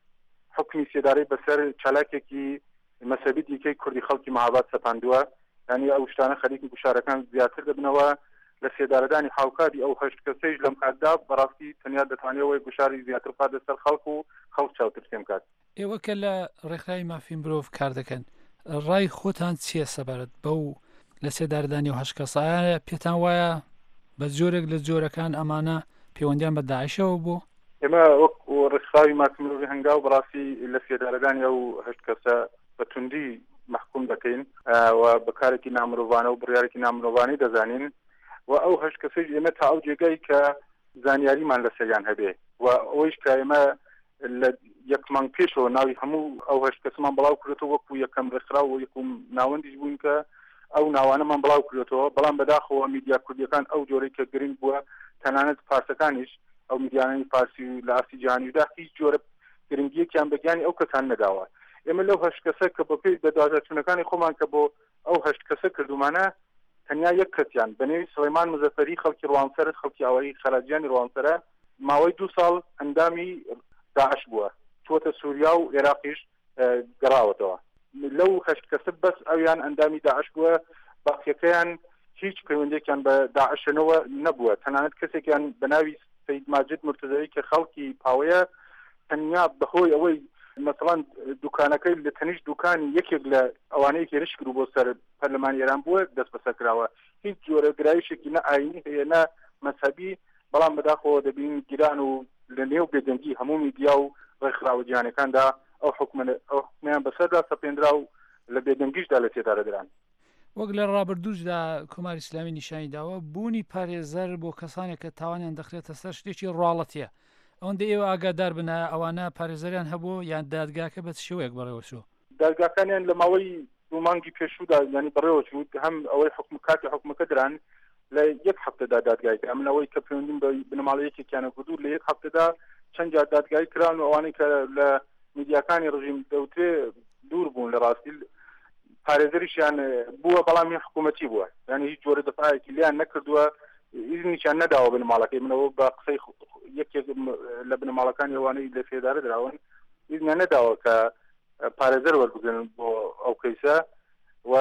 حکمی سێدارەی بەسەر چالاکێکی مەسەبی دیکەی کوردی خەڵکی مەهاباد سەپاندووە. یعنی ئەو شتانە خەریکی گوشارەکان زیاتر دەبنەوە لە سێدارەدانی حاوکادی ئەو هەشت کەسەیش لەم کاتدا بەڕاستی تەنیا دەتوانێتەوەی گوشاری زیاتر بخات لەسەر خەڵک و خەڵک چاوترسێن کات. ئێوە کە لە ڕێکخراوی مافی مرۆڤ کار دەکەن ڕای خۆتان چییە سەبارەت بەو لە سێدارەدانی و هەشت کەسایە پێتان وایە بە جۆرێک لە جۆرەکان ئەمانە پەیوەندیان بە داعیشەوە بوو؟ ئێمە وەک ڕێکخراوی مافی مرۆڤی هەنگاو بەڕاستی لە سێدارەدانی ئەو هەشت کەسە بە توندی محکوم دەکەین و بەکارێکی نامرۆڤانە و بڕیارێکی نامرۆڤانی دەزانین و ئەو هەشت کەسەی ئێمە تا ئەو جێگەی کە زانیاریمان لەسەریان هەبێ و ئەوەیش کە ئێمە لە یەک مانگ پێشەوە ناوی هەموو ئەو هەشت کەسمان بڵاو کردێتەوە وەکو یەکەم ڕێکخراو و یەکوم ناوەندیش بووین کە ئەو ناوانەمان بڵاو کردێتەوە بەڵام بەداخەوە میدیا کوردیەکان ئەو جۆرەی کە گرنگ بووە تەنانەت پارسەکانیش ئەو میدیانەی پارسی و لە ئاستی جیهانیدا هیچ جۆرە گرنگیەکیان بەگیانی ئەو کەسان نەداوە. ئێمە لەو هەشت کەسە کە بەپێی بەدواجەچوونەکانی خۆمان کە بۆ ئەو هەشت کەسە کردومانە تەنیا یەک کەسیان بەنێوی سلەیمان مزەفەری خەڵکی ڕوانسەر خەڵکی ئاوایی خەراجیانی ڕوانسەرە ماوەی دوو ساڵ ئەندامی داعش بووە چۆتە سووریا و عێراقیش گەڕاوەتەوە. لەو هەشت کەسە بەس ئەویان ئەندامی داعش بووە باقیەکەیان هیچ پەیوەندێکیان بە داعشەنەوە نەبووە. تەنانەت کەسێکیان بە ناوی سەید ماجد مرتزەوی کە خەڵکی پاوەیە تەنیا بەهۆی ئەوەی مثلا دوکانەکەی لە تەنیش دوکانی یەکێک لە ئەوانەیە هێرش کرد بۆ سەر پەرلەمانی ئێران بووە دەست بەسەر کراوە. هیچ جۆرە گرایشێکی نە ئاینی هەیە نە مەسەبی بەڵام بەداخەوە دەبین گیران و لە نێو بێدەنگی هەموو میدیا و ڕێکخراوە جیهانیەکاندا ئەو حکومیان بەسەردا سەپێنرا و لە بێدەنگیشدا لە تێدارەدران. وەک لە ڕابردووشدا کۆماری ئیسلامی نیشانی داوە بوونی پارێزەر بۆ کەسانێک کە تاوانیان دەخرێتە سەر شتێکی ڕاڵەتیە. ئەوەندە ئێوە ئاگادار بنە ئەوانە پارێزەریان هەبوو یان دادگاکە بە شێوەیەک بەڕێوەچوو؟ دادگاکانیان لە ماوەی دوو مانگی پێشوودا ینی بەڕێوەچوو هەم ئەوەی حکم کاتی حکومەکە دران لە یەک هەفتەدا دادگایکە ئەمن ئەوەی کە پەیوەندیم بە بنەماڵەیەکێکیانە کردوو لە یەک هەفتەدا چەند جار دادگای کران و ئەوانەی کە لە میدیاکانی ڕژیم دەوترێ دوور بوون لە ڕاستی پارێزەریشیان بووە بەڵامی حکوومەتی بووە ینی هیچ جۆرە دەفاعێکی لیان نەکردووە ئیزنیشان نەداوە بنەماڵەکەی منەوە بە قسەی یەکێک لە بنەماڵەکانی ئەوانەی لە سێدارە دراون ئیزنیان نەداوە کە پارێزەر وەربگرن بۆ ئەو کەیسە و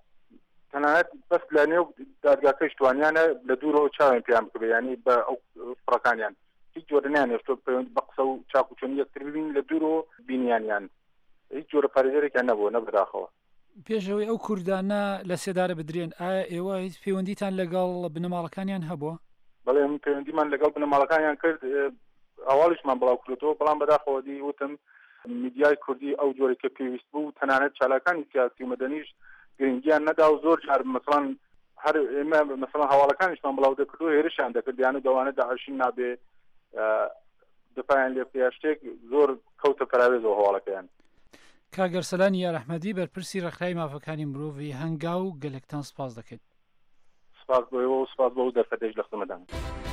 تەنانەت بەس لە نێو دادگاکەی توانیانە لە دوورەوە چاوێن پێیان بکرێ ینی بە ئەو فڕەکانیان هیچ جۆرە نانێشتۆ پەیوەند بە قسە و چاکوچۆنی یەکتر ببین لە دوورەوە بینیانیان هیچ جۆرە پارێزەرێکیان نەبووە نەبەداخەوە. پێشەوەی ئەو کوردانە لە سێدارە بدرێن ئایا ئێوە هیچ پەیوەندیتان لەگەڵ بنەماڵەکانیان هەبووە؟ بەڵێ من پەیوەندیمان لەگەڵ بنەماڵەکانیان کرد ئەواڵیشمان بڵاو کردەوە بەڵام بەداخەوە دی وتم میدیای کوردی ئەو جۆرە کە پێویست بوو تەنانەت چالاکانی سیاسی و مەدەنیش گرنگیان نەدا و زۆر جار مثلا هەر ئێمە مثلا هەواڵەکانیشمان بڵاو دەکردو هێرشیان دەکرد یانە دەوانە داعشین نابێ دپایان لێ پیاشتێک زۆر کەوتە پراوێزەوە هەواڵەکەیان. کاگەرسەلانی یارەحمەدی بەرپرسی ڕێکخراوی مافەکانی مرۆڤی هەنگاو گەلێکتان سپاس دەکەیت. سپاس بۆیەوە و سپاس بۆ دەرفەتێش لە خزمەتدان.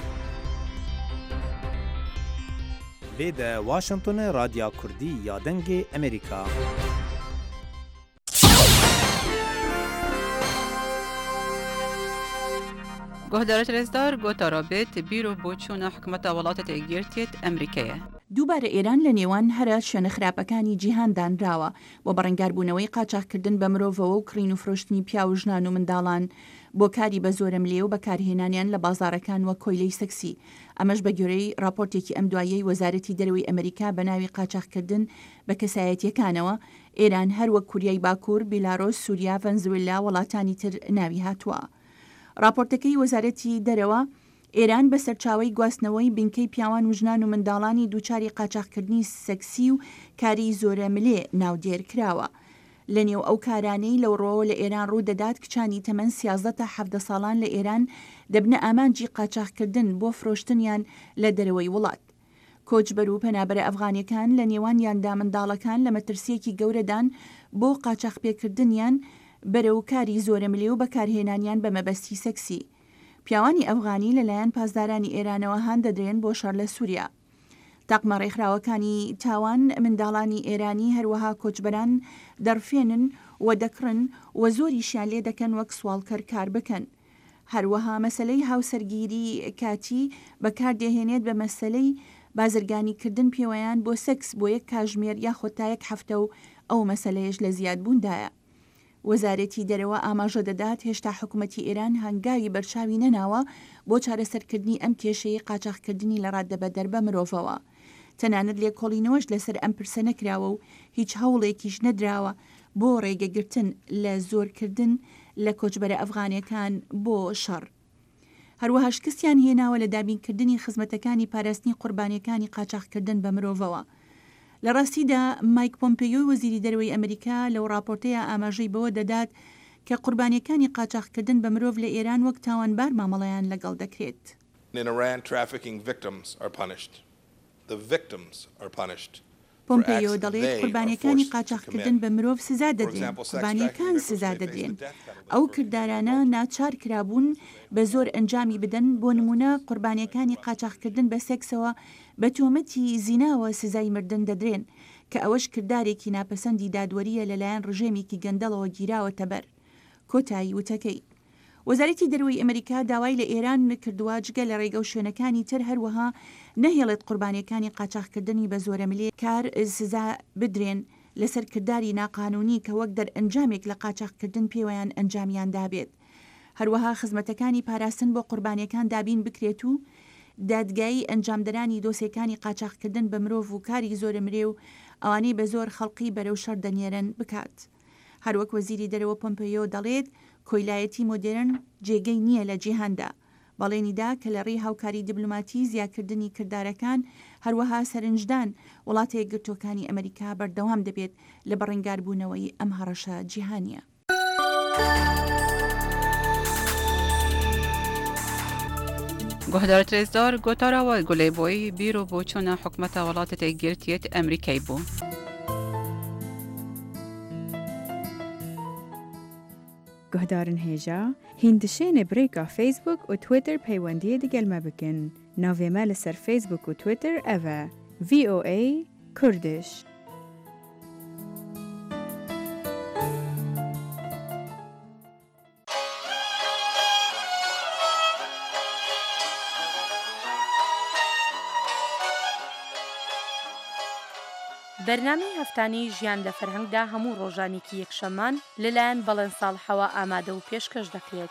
بێدە واشنگتن رادیا کوردی یا دەنگێ ئەمریکا. گۆهدارە رێزدار گۆتا رابێت بیرۆ بۆ چوونە حکومەتە وڵاتە تێگیرتێت ئەمریکایە. دووبارە ئێران لە نێوان هەرە شوێنە خراپەکانی جیهان دانراوە بۆ بەڕێنگاربوونەوەی قاچاقکردن بە مرۆڤەوە و کڕین و فرۆشتنی پیا و ژنان و منداڵان بۆ کاری بە زۆرە ملێ و بەکارهێنانیان لە بازارەکان وە کۆیلەی سەکسی. ئەمەش بە گوێرەی راپۆرتێکی ئەم دوایەی وەزارەتی دەرەوەی ئەمریکا بە ناوی قاچاقکردن بە کەسایەتیەکانەوە ئێران هەروەک کوریای باکوور، بیلاڕۆس، سووریا، ڤەنزوێلا وڵاتانی تر ناوی هاتووە. راپۆرتەکەی وەزارەتی دەرەوە ئێران بە سەرچاوەی گواستنەوەی بنکەی پیاوان و ژنان و منداڵانی دووچاری قاچاقکردنی سەکسی و کاری زۆرە ملێ ناودێر کراوە. لە نێو ئەو کارانەی لەو ڕۆوە لە ئێران ڕوو دەدات کچانی تەمەن سیازدە تا حەڤدە ساڵان لە ئێران دەبنە ئامانجی قاچاقکردن بۆ فرۆشتنیان لە دەرەوەی وڵات. کۆچبەر و پەنابەرە ئەفغانیەکان لە نێوان یاندا منداڵەکان لە مەترسیەکی گەورەدان بۆ قاچاقپێکردنیان بەرە و کاری زۆرە ملێ و بەکارهێنانیان بە مەبەستی سەکسی. پیاوانی ئەفغانی لەلایەن پاسدارانی ئێرانەوە هان دەدرێن بۆ شەڕ لە سووریا. تاقمە ڕێکخراوەکانی تاوان منداڵانی ئێرانی هەروەها کۆچبەران دەرفێنن و دەکڕن و زۆریشیان لێ دەکەن وەک سوالکەر کار بکەن. هەروەها مەسلەی هاوسەرگیری کاتی بەکاردێهێنێت بە مەسلەی بازرگانیکردن پێوەیان بۆ سەکس بۆ یەک کاژمێر یاخۆ تا یەک هەفتە و ئەو مەسلەیەش لە زیادبووندایە. وەزارەتی دەرەوە ئاماژە دەدات هێشتا حکوومەتی ئێران هەنگاوی بەرچاوی نەناوە بۆ چارەسەرکردنی ئەم کێشەیە قاچاقکردنی لە ڕاددەبە دەربە مرۆڤەوە. تەنانەت لێکۆڵینەوەش لەسەر ئەم پرسە نەکراوە و هیچ هەوڵێکیش نەدراوە بۆ ڕێگەگرتن لە زۆرکردن لە کۆچبەرە ئەفغانیەکان بۆ شەڕ. هەروەها شکستیان هێناوە لە دابینکردنی خزمەتەکانی پاراستنی قوربانیەکانی قاچاقکردن بە مرۆڤەوە. لە ڕاستیدا مایک پۆمپیۆ وەزیری دەرەوەی ئەمریکا لەو راپۆرتەیە ئاماژەی بەوە دەدات کە قوربانیەکانی قاچاقکردن بە مرۆڤ لە ئێران وەک تاوانبار مامەڵەیان لەگەڵ دەکرێت. پۆمپیۆ دەڵێت قوربانیەکانی قاچاقکردن بە مرۆڤ سزا دەدرێن، قوربانیەکان سزا دەدرێن. ئەو کردارانە ناچار کرابوون بە زۆر ئەنجامی بدەن. بۆ نمونە قوربانیەکانی قاچاقکردن بە سێکسەوە بە تۆمەتی زیناوە سزای مردن دەدرێن کە ئەوەش کردارێکی ناپەسەندی دادوەریە لەلایەن ڕژێمێکی گەندەڵەوە گیراوەتە بەر. کۆتایی وتەکەی وەزارەتی دەرەوەی ئەمریکا داوای لە ئێران کردووە جگە لە ڕێگە و شوێنەکانی تر هەروەها نەهێڵێت قوربانیەکانی قاچاقکردنی بە زۆرە ملێ کار سزا بدرێن لەسەر کردداری ناقانونی کە وەک دەرئەنجامێک لە قاچاقکردن پێوەیان ئەنجامیان دابێت. هەروەها خزمەتەکانی پاراستن بۆ قوربانیەکان دابین بکرێت و دادگایی ئەنجامدەرانی دۆسیەکانی قاچاقکردن بە مرۆڤ و کاری زۆرە مرێ و ئەوانەی بە زۆر خەڵقی بەرەو شەڕ دەنێرن بکات. هەروەک وەزیری دەرەوە پۆمپیۆ دەڵێت کۆیلایەتی مۆدێرن جێگەی نییە لە جیهاندا. بەڵێنیدا کە لە ڕێی هاوکاری دیبلوماتی زیادکردنی کردارەکان هەروەها سەرنجدان وڵاتە یەکگرتووەکانی ئەمریکا بەردەوام دەبێت لە بەڕێنگاربوونەوەی ئەم هەڕەشە جیهانیە. گۆهدارە رێزدار گۆتاراوە گولەیبۆی بیرۆ بۆ چوونە حکومەتە وڵاتە تێگیرتێت ئەمریکای بوو. گۆهدارن هێژە هیندشێنێ برێکا فیسبوک و تویتر پەیوەندیە دەگەلمە بکەن. ناوێمە لەسەر فیسبوک و تویتر ئەڤە ڤی ئۆ ئەی کوردش. بەرنامەی هەفتانەی ژیان لە فەرهەنگدا هەموو ڕۆژانێکی یەکشەمان لەلایەن بەڵێن ساڵحەوە ئامادە و پێشکەش دەکرێت.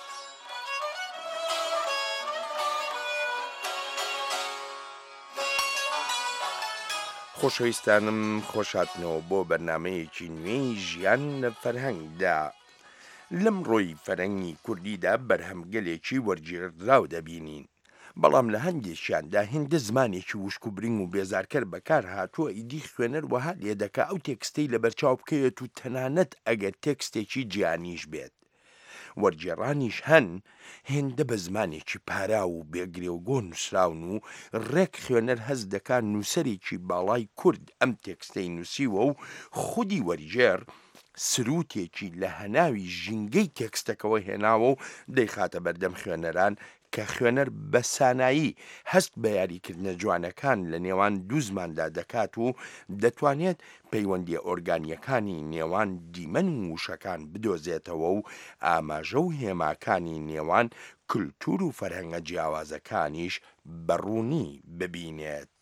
خۆشەویستانم خۆشاتنەوە بۆ بەرنمەیەکی نوێی ژیان لە فەرهەنگدا. لەم ڕۆی فەرهەنگی کوردیدا بەرهەمگەلێکی وەرگێڕراو دەبینین. بەڵام لە هەندێکیاندا هێندە زمانێکی وشک و برنگ و بێزارکەر بەکار هاتووە ئیدی خوێنەر وەها لێ دەکا ئەو تێکستەی لە بەرچاو بکەوێت و تەنانەت ئەگەر تێکستێکی جیانیش بێت. وەرگێڕانیش هەن هێندە بە زمانێکی پارا و بێگرێ و گۆ نووسراون و ڕێک خوێنەر هەز دەکات نووسەرێکی باڵای کورد ئەم تێکستەی نووسیوە و خودی وەرگێڕ سروتێکی لە هەناوی ژینگەی تێکستەکەەوە هێناوە و دەیخاتە بەردەم خوێنەران کە خوێنەر بە سانایی هەست بە یاریکردنە جوانەکان لە نێوان دوو زماندا دەکات و دەتوانێت پەیوەندیە ئۆرگانیەکانی نێوان دیمەن و وشەکان بدۆزێتەوە و ئاماژە و هێماکانی نێوان کللتور و فەرهەنگە جیاوازەکانیش بەڕوونی ببینێت.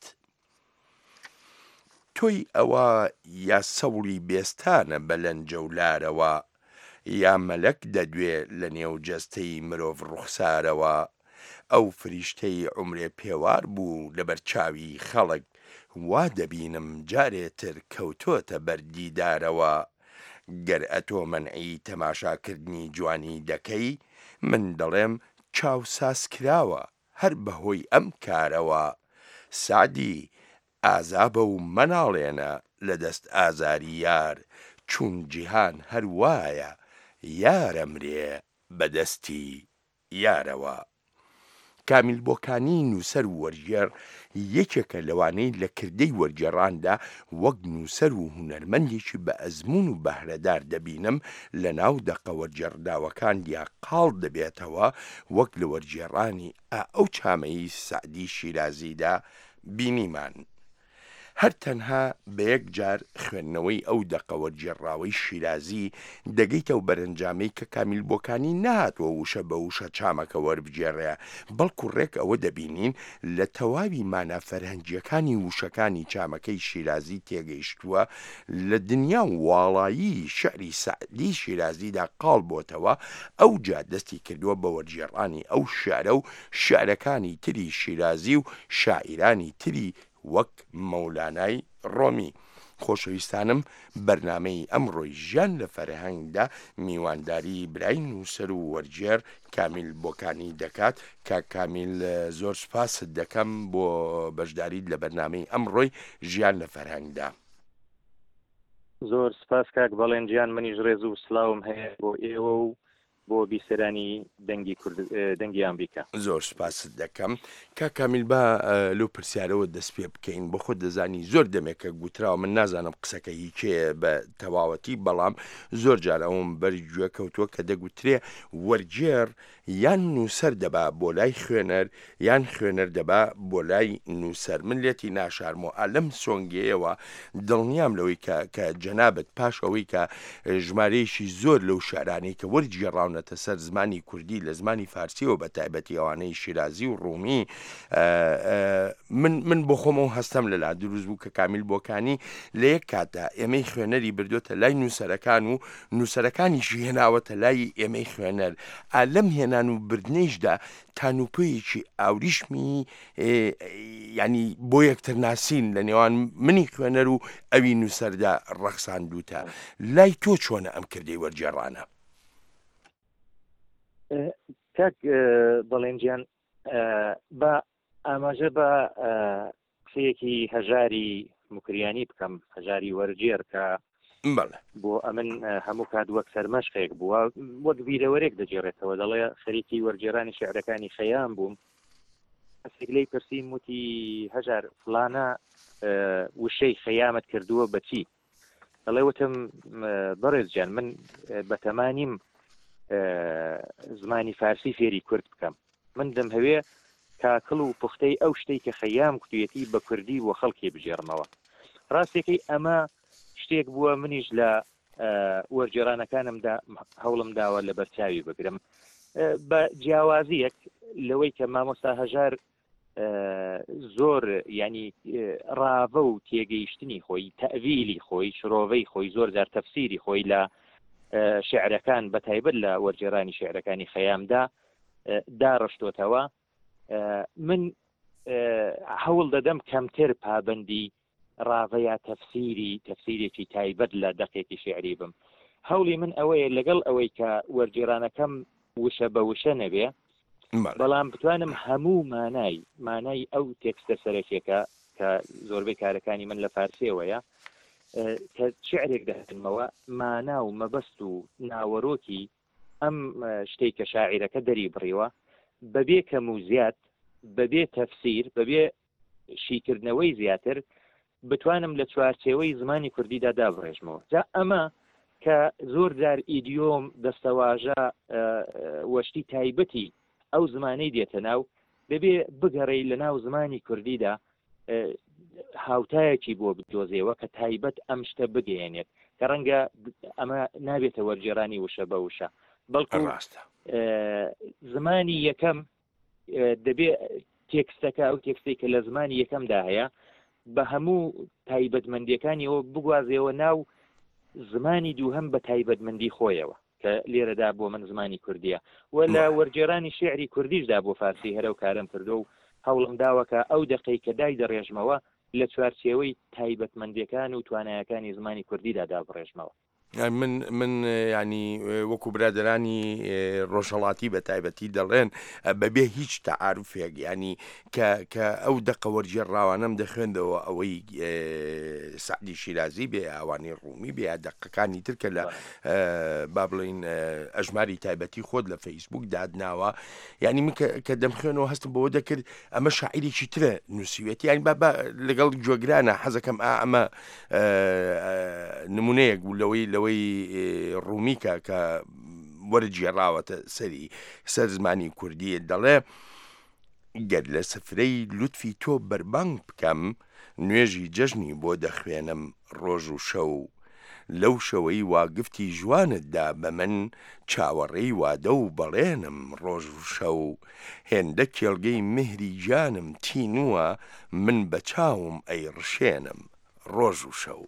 تۆی ئەوە یا سەوڵی بێستانە بە لەنجەولارەوە یا مەلەک دەدوێ لە نێو جەستەی مرۆڤ ڕوخسارەوە ئەو فریشتەی عومرێ پێوار بوو لە بەرچاوی خەڵک وا دەبینم جارێتر کەوتۆتە بەردیدارەوە گەر ئەتۆ مەنعی تەماشاکردنی جوانی دەکەی من دەڵێم چاو ساس کراوە هەر بەهۆی ئەم کارەوە سعدی ئازا بە و مەناڵێنە لە دەست ئازاری یار چون جیهان هەر وایە یارە مرێ بەدەستی یارەوە. کامیل بۆکانی نووسەر و وەرگێڕ یەکێکە لەوانەی لە کردەی وەرگێڕاندا وەک نووسەر و هونەرمەندێکی بە ئەزمون و بەهرەدار دەبینم لە ناو دەقە وەرگێڕداوەکان یا قاڵ دەبێتەوە وەک لە وەرگێڕانی ئەو چامەی سعدی شیرازیدا بینیمان. هەر تەنها بە یەک جار خوێندنەوەی ئەو دەقە وەرگێڕاوەی شیرازی دەگەیتە و بەرەنجامەی کە کامیل بۆکانی نهاتوە وشە بە وشە چامەکە وەربگێڕێ بەڵکو ڕێک ئەوە دەبینین لە تەواوی مانە فەرهەنگیەکانی وشەکانی چامەکەی شیرازی تێگەیشتووە لە دنیا واڵایی شعری سعدی شیرازیدا قاڵ بۆتەوە ئەو جا دەستی کردووە بە وەرگێڕانی ئەو شعرە و شعرەکانی تری شیرازی و شاعیرانی تری وەک مەولانای ڕۆمی. خۆشەویستانم بەرنامەی ئەمڕۆی ژیان لە فەرهەنگدا میوانداری برای نووسەر و وەرگێڕ کامیل بۆکانی دەکات کە کامیل زۆر سوپاست دەکەم بۆ بەشداریت لە بەرنامەی ئەمڕۆی ژیان لە فەرهەنگدا. زۆر سپاس کاک بەڵێن گیان منیش ڕێز و سلااوم هەیە بۆ ئێوە و بۆ بیسەرانی دەنگی کورد دەنگی ئەمریکا. زۆر سپاست دەکەم کە کامیل بە لەو پرسیارەوە دەست پێ بکەین بۆ خۆ دەزانی زۆر دەمێکە گوتراوە من نازانم قسەکە هیچێ بە تەواوەتی بەڵام زۆر جار ئەوم بەری گوێ کەوتووە کە دەگوترێ وەرگێڕ یان نووسەر دەبا بۆ لای خوێنەر یان خوێنەر دەبا بۆ لای نووسەر. من لێتی ناشارمەوە ئالەم سۆنگەیەوە دڵنیام لەوەی کە جەنابەت پاش ئەوەی کە ژمارەیەشی زۆر لەو شارانەی کە وەرگێڕاونەتە سەر زمانی کوردی لە زمانی فارسیەوە بە تایبەتی ئەوانەی شیرازی و ڕوومی من من بۆ خۆمەوە هەستەم لەلا دروست بوو کە کامیل بۆکانی لە یەک کاتدا ئێمەی خوێنەری بردوتە لای نووسەرەکان و نووسەرەکانیشی هێناوەتە لای ئێمەی خوێنەر ئالەم هێنان و بردنەیشدا تانوپەیەکی ئاوریشمی ینی بۆ یەکتر ناسین لە نێوان منی خوێنەر و ئەوی نووسەردا ڕەخساندوتە. لای تۆ چۆنە ئەم کردەی وەرگێڕانە؟ کاک بەڵێن گیان بە ئاماژە بە قسەیەکی هەژاری مکریانی بکەم هەژاری وەرگێڕ کە بۆ ئەمن هەموو کات وەک سەرمەشقێک بووە وەک بیرەوەرێک دەجێڕێتەوە دەڵێ خەریکی وەرگێڕانی شعرەکانی خەیام بووم ئەسێگلەی پرسییم وتی هەژار فلانە وشەی خەیامت کردووە بەچی؟ دەڵێ وتم بەڕێز گیان من بەتەمانیم زمانی فارسی فێری کورد بکەم من دەم هەوێ کاکڵ و پوختەی ئەو شتەی کە خەیام کوتوێتی بە کوردی بۆ خەڵکی بژێڕمەوە. ڕاستێکی ئەمە شتێک بووە منیش لە وەرگێڕانەکانمدا هەوڵم داوە لە بەرچاوی بگرم بە جیاوازیەک لەوەی کە مامۆستا هەژار زۆر ینی ڕاوە و تێگەیشتنی خۆی تەویلی خۆی شرۆڤەی خۆی زۆر جار تەفسیری خۆی لە شعرەکان بە تایبەت لە وەرگێڕانی شعرەکانی خەیامدا داڕشتۆتەوە. من هەوڵ دەدەم کەمتر پابندی ڕاوەیە تەفسیری تەفسیرێکی تایبەت لە دەقێکی شعری بم. هەوڵی من ئەوەیە لەگەڵ ئەوەی کە وەرگێڕانەکەم وشە بە وشە نەبێ بەڵام بتوانم هەموو مانای مانای ئەو تێکستە سەرەکێکە کە زۆربەی کارەکانی من لە فارسیەوەیە کە شعرێک دەهێنمەوە مانا و مەبەست و ناوەڕۆکی ئەم شتێک کە شاعیرەکە دەری بڕیوە بەبێ کەم و زیاد بەبێ تەفسیر بەبێ شیکردنەوەی زیاتر بتوانم لە چوارچێوەی زمانی کوردیدا دابڕێژمەوە. جا ئەمە کە زۆر جار ئیدیۆم دەستەواژە وەشتی تایبەتی ئەو زمانەی دێتە ناو دەبێ بگەڕێی لە ناو زمانی کوردیدا هاوتایەکی بۆ بدۆزێەوە کە تایبەت ئەم شتە بگەێنێت کە ڕەنگە ئەمە نابێتە وەرجێڕانی وشە بە وشە بەڵکو زمانی یەکەم دەبێ تێکستەکە ئەو تێکستی کە لە زمانی یەکەمدا هەیە بە هەموو تایبەتمەندیەکانیەوە بگوازێەوە ناو زمانی دووهەم بە تایبەتمەندی خۆیەوە کە لێرەدا بۆ من زمانی کوردیە و لە وەرجێڕانی شعری کوردیشدا بۆ فارسی هەرە و کارم کردو و هەوڵم داوەکە ئەو دقەی کە دای دەڕێژمەوە لە چوارچێوەی تایبەتمەندیەکان و توانایەکانی زمانی کوردیدا دابڕێژمەوە. من من ینی وەکو برادرانی ڕۆژهەڵاتی بە تایبەتی دەڵێن بەبێ هیچ تەعاروفێک ینی کە ئەو دقە وەرجێڕاوانەم دەخوێندەوە ئەوەی سعدی شیرازی بێ ئەوانی ڕوومی بێ دقەکانی ترکە لە با بڵین ئەژماری تایبەتی خۆت لە فەیسبوک دادناوە ینی من کە دەمخوێنەوە هەستم بەوە دەکرد ئەمە شاعیرێکی ترە نووسیوێتی ینی با لەگەڵ جۆگرانە حەزەکەم ئەمە نمونەیەک بوو لەوەی لەوەی ڕوومیکە کە وەرجێڕاوەتە سەری سەر زمانی کوردی دەڵێ گەر لە سفرەی لوتفی تۆ بەربانگ بکەم نوێژی جەژنی بۆ دەخوێنم ڕۆژ و شەو لەو شەوەی واگفتی جوانتدا بە من چاوەڕێی وادە و بەڵێنم ڕۆژ و شەو هێندە کێڵگەی مهری جانم تینووە من بە چاوم ئەی ڕشێنم ڕۆژ و شەو.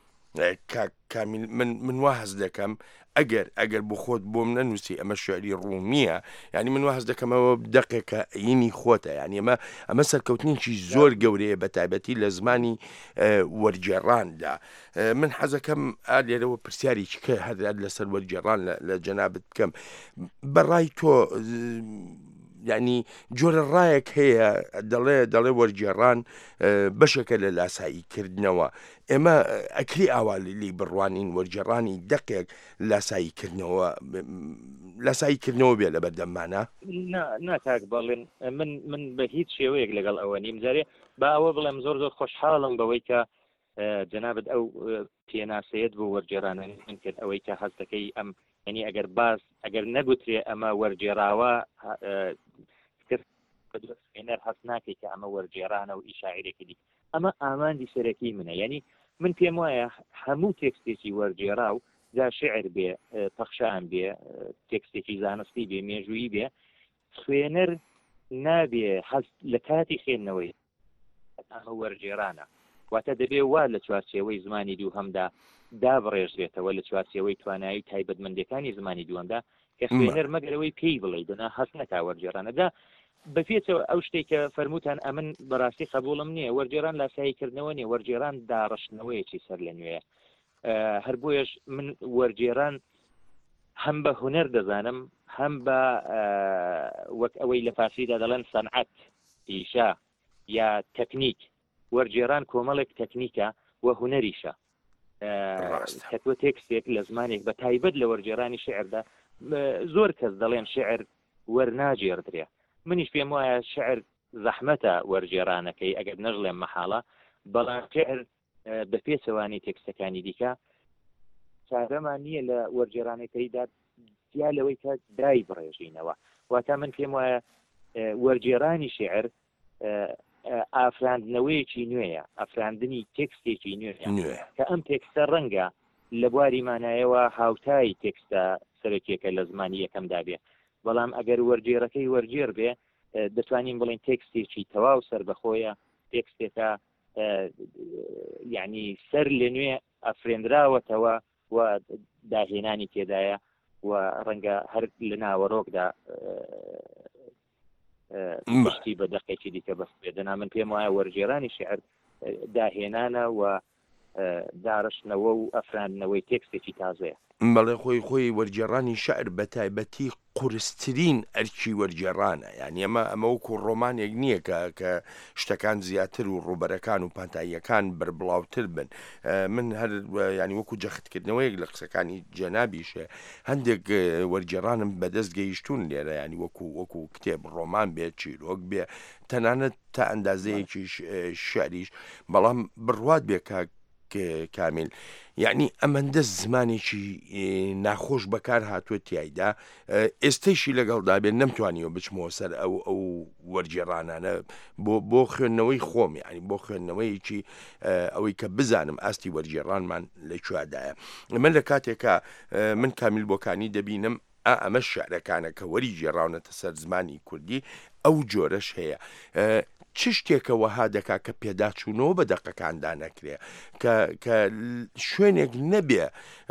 کامیل من وا هەز دەکەم ئەگەر ئەگەر بۆ خۆت بۆم نەنووسی ئەمە شعری ڕوومیە ینی من وا هەز دەکەمەوە دقێکە ئینی خۆتە ینی ئەمە ئەمە سەرکەوتنیکی زۆر گەورەیە بە تایبەتی لە زمانی وەرجێڕاندا. من حەزەکەم لێرەوە پرسیارێکی کە هەر لەسەر وەرجێڕان لە جەنابەت بکەم بەڕای تۆ ینی جۆرە ڕایەک هەیە دەڵێ دەڵێ وەرجێڕان بەشێکە لە لاساییکردنەوە ئێمە ئەکری ئاوالی بڕوانین وەرجێڕانی دقێک لاساییکردنەوە لاساییکردنەوە بێ لە بەردەمانە ناکاک بەڵێن من من بە هیچ شێوەیەک لەگەڵ ئەوە نیم جارێ با ئەوە بڵێم زۆر زۆر خۆشحاڵم بەوەی کە جەنابەت ئەو پێناسەیەت بۆ وەرجێڕانەوەی من کرد ئەوەی کە هەستەکەی ئەم ینی ئەگەر باس ئەگەر نەگوترێ ئەمە وەرجێراوە کرد هەست ناکەی کە ئەمە وەرجێڕانە و ئیشاعیرێکی دی ئەمە ئاماندی سەرەکی منە ینی من پێم وایە هەموو تێکستێکی وەرجێڕا و جا شعر بێ پەخشان بێ تێکستێکی زانستی بێ مێژویی بێ خوێنەر نابێ هەست لە کاتی خوێندنەوەی ئەمە وەرجێڕانە واتە دەبێ وا لە چوارچێوەی زمانی دووهەمدا دابڕێژێتەوە لە چوارچێوەی توانایی تایبەتمەندەکانی زمانی دووەمدا کە خوێنەر مەگەرەوەی پێی بڵێ دەنا هەست نەکا وەرجێڕانەدا بەپێچەوە ئەو شتێک کە فەرمووتان ئەمن بەڕاستی قبوڵم نییە وەرجێڕان لاساییکردنەوە نیە وەرجێڕان داڕشتنەوەیەکی سەر لە نوێیە هەر بۆیەش من وەرجێڕان هەم بە هونەر دەزانم هەم بە وەک ئەوەی لە فارسیدا دەڵێن سەنعەت ئیشا یا تەکنیک وەرجێڕان کۆمەڵێک تەکنیکە و هونەریشە کە تۆ تێکستێک لە زمانێک بە تایبەت لە وەرجێڕانی شعردا زۆر کەس دەڵێن شعر وەرناجێردرێ منیش پێم وایە شعر زەحمەتە وەرجێڕانەکەی ئەگەر نەژڵێم مەحاڵە بەڵام شعر بە پێچەوانی تێکستەکانی دیکە چارەمان نییە لە وەرجێڕانەکەیدا یا لەوەی کە دای بڕێژینەوە واتە من پێم وایە وەرجێڕانی شعر ئافراندنەوەیەکی نوێیە ئەفراندنی تێکستێکی نوێ کە ئەم تێکستە ڕەنگە لە بواری مانایەوە هاوتای تێکستە سەرەکیەکە لە زمانی یەکەمدا بێ بەڵام ئەگەر وەرجێڕەکەی وەرجێر بێ دەتوانین بڵین تێکستێکی تەواو سەر بەخۆیە تێکستێکە یعنی سەر لە نوێ ئەفرێنراوەتەوە و داهێنانی تێدایە و ڕەنگە هەر لە ناوەڕۆکدا مشتی بە دەقێکی دیکە بەست بێدەنا من پێم وایە وەرجێڕانی شعر داهێنانە و داڕشتنەوە و ئەفراندنەوەی تێکستێکی تازەیە بەڵێ خۆی خۆی وەرجێڕانی شعر بە تایبەتی قورسترین ئەرکی وەرجێڕانە، یعنی ئەمە ئەمە وەکو ڕۆمانێک نییە کە شتەکان زیاتر و ڕوبەرەکان و پانتاییەکان بربڵاوتر بن. من هەر ینی وەکو جەختکردنەوەیەک لە قسەکانی جەنابیشە هەندێک وەرجێڕانم بەدەست گەیشتون لێرە، ینی وەکو وەکو کتێب ڕۆمان بێت چیرۆک بێ تەنانەت تا ئەندازەیەکی شعریش، بەڵام بڕوات بێ کامیل یعنی ئەمەندە زمانێکی ناخۆش بەکار هاتووە تایدا ئێستەیشی لەگەڵدا بێن نەمتوانیەوە بچمەوە سەر ئەو ئەو وەرجێڕانانە بۆ بۆ خوێندنەوەی خۆم، ینی بۆ خوێندنەوەیکی ئەوەی کە بزانم ئاستی وەرجێڕانمان لەکوێدایە. من لە کاتێکە من کامیل بۆکانی دەبینم ئەمە شعرەکانە کە وەری گێڕاونەتە سەر زمانی کوردی ئەو جۆرەش هەیە. چ شتێکەوەها دەکا کە پێداچوونەوە بە دەقەکاندا نەکرێ کە شوێنێک نەبێ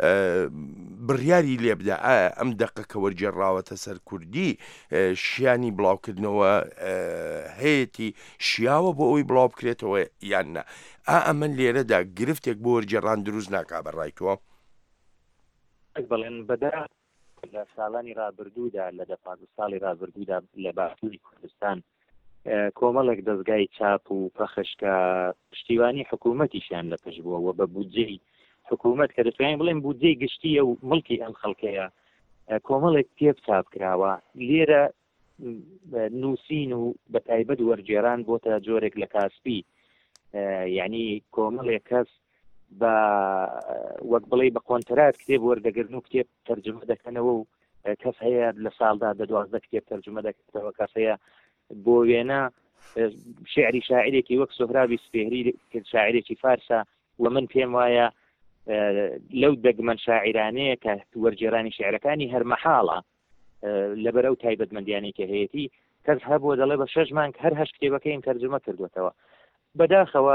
بڕیاری لێبدا ئایا ئەم دەقەکە وەرجێڕاوەتە سەر کوردی شیانی بڵاوکردنەوە هەیەی شیاوە بۆ ئەوی بڵاو بکرێتەوە یان نە. ئا ئەمە لێرەدا گرفتێک بۆ وەرجێڕان دروست ناکا بەڕای بەڵێن بەدا لە ساڵانی ڕابردوودا لە دە پانزە ساڵی ڕابردوودا لە باشووری کوردستان کۆمەڵێک دەستگای چاپ و پەخشکە پشتیوانی حکوومەتیشیان لە پێش بووەوە بە بودجەی حکوومەت کە دەتوانین بڵێن بودجەی گشتیە و مڵکی ئەم خەڵکەیە کۆمەڵێک کتێب چاپ کراوە. لێرە نووسین و بە تایبەت وەرجێڕان بۆتە جۆرێک لە کاسبی، یعنی کۆمەڵێک کەس بە وەک بڵێ بە کۆنترات کتێب وەردەگرن و کتێب تەرجمە دەکەنەوە و کەس هەیە لە ساڵدا دە دوازدە کتێب تەرجمە دەکەنەوە، کەس هەیە بۆ وێنە شعری شاعرێکی وەک سۆهرابی سپێهری شاعرێکی فارسە و من پێم وایە لەو دەگمەن شاعرانەیە کە وەرجێڕانی شعرەکانی هەرمەحاڵە لەبەر ئەو تایبەتمەندیانێکی هەیەی کەس هەبووە دەڵێ بە شەش مانگ هەر هەشت کتێبەکەیم تەرجمە کردوێتەوە. بەداخەوە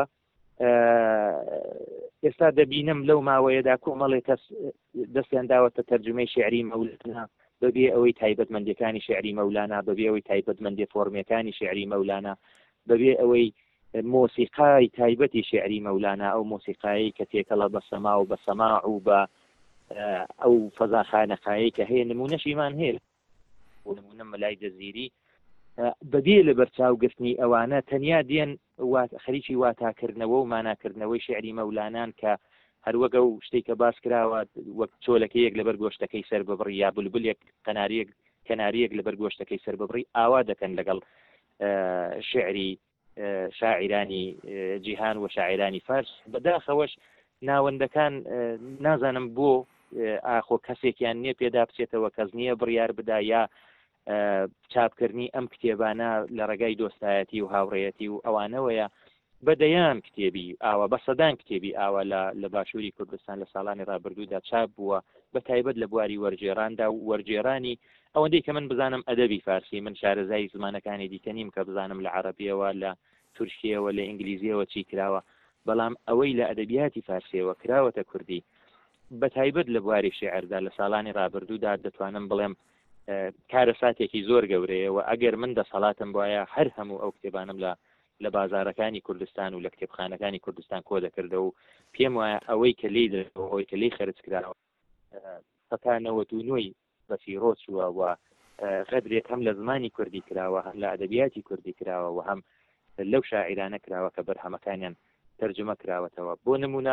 ئێستا دەبینم لەو ماوەیەدا کۆمەڵێک کەس دەستیان داوەتە تەرجمەی شعری مەولانە بەبێ ئەوەی تایبەتمەندیەکانی شعری مەولانە، بەبێ ئەوەی تایبەتمەندی فۆرمەکانی شعری مەولانە، بەبێ ئەوەی مۆسیقای تایبەتی شعری مەولانە، ئەو مۆسیقایی کە تێکەڵە بە سەما و بە سەماع و بە ئەو فەزاخانەخایی کە هەیە نمونەشیمان هەیە و نمونە مەلای جەزیری بەبێ لە بەرچاوگرتنی ئەوانە تەنیا دێن خەریکی واتاکردنەوە و ماناکردنەوەی شعری مەولانان کە هەروەگە و شتێک کە باس کراوە وەک چۆلەکەیەک لەبەر گۆشتەکەی سەر ببڕی یا بولبولێک قەناریەک کەناریەک لەبەر گۆشتەکەی سەر ببڕی ئاوا دەکەن لەگەڵ شعری شاعرانی جیهان و شاعرانی فارس. بەداخەوەش ناوەندەکان نازانم بۆ ئاخۆ کەسێکیان نییە پێدا بچێتەوە کەس نییە بڕیار بدا یا چاپکردنی ئەم کتێبانە لە ڕێگای دۆستایەتی و هاوڕێەتی و ئەوانەوەیە بەدەیان کتێبی ئاوە بە سەدان کتێبی ئاوە لە باشووری کوردستان لە ساڵانی ڕابردوودا چاپ بووە بە تایبەت لە بواری وەرجێڕاندا و وەرجێڕانی ئەوەندەی کە من بزانم ئەدەبی فارسی، من شارەزای زمانەکانی دیکە نیم کە بزانم لە عەرەبیەوە لە تورکیەوە لە ئینگلیزیەوە چی کراوە، بەڵام ئەوەی لە ئەدەبیاتی فارسیەوە کراوەتە کوردی بە تایبەت لە بواری شێعردا لە ساڵانی ڕابردوودا دەتوانم بڵێم کارە ساتێکی زۆر گەورەیە و ئەگەر من دەسەڵاتم وایە هەر هەموو ئەو کتێبانم لە لە بازارەکانی کوردستان و لە کتێبخانەکانی کوردستان کۆ دەکردەوە و پێم وایە ئەوەی کە لی ئەوەی کە لی خەرج کراوە سەتانەوەت و نۆی بەفیرۆ چووە و غەدرێک هەم لە زمانی کوردی کراوە هەم لە ئەدەبیاتی کوردی کراوە و هەم لەو شاعرانە کراوە کە بەرهەمەکانیان تەرجمە کراوەتەوە. بۆ نمونە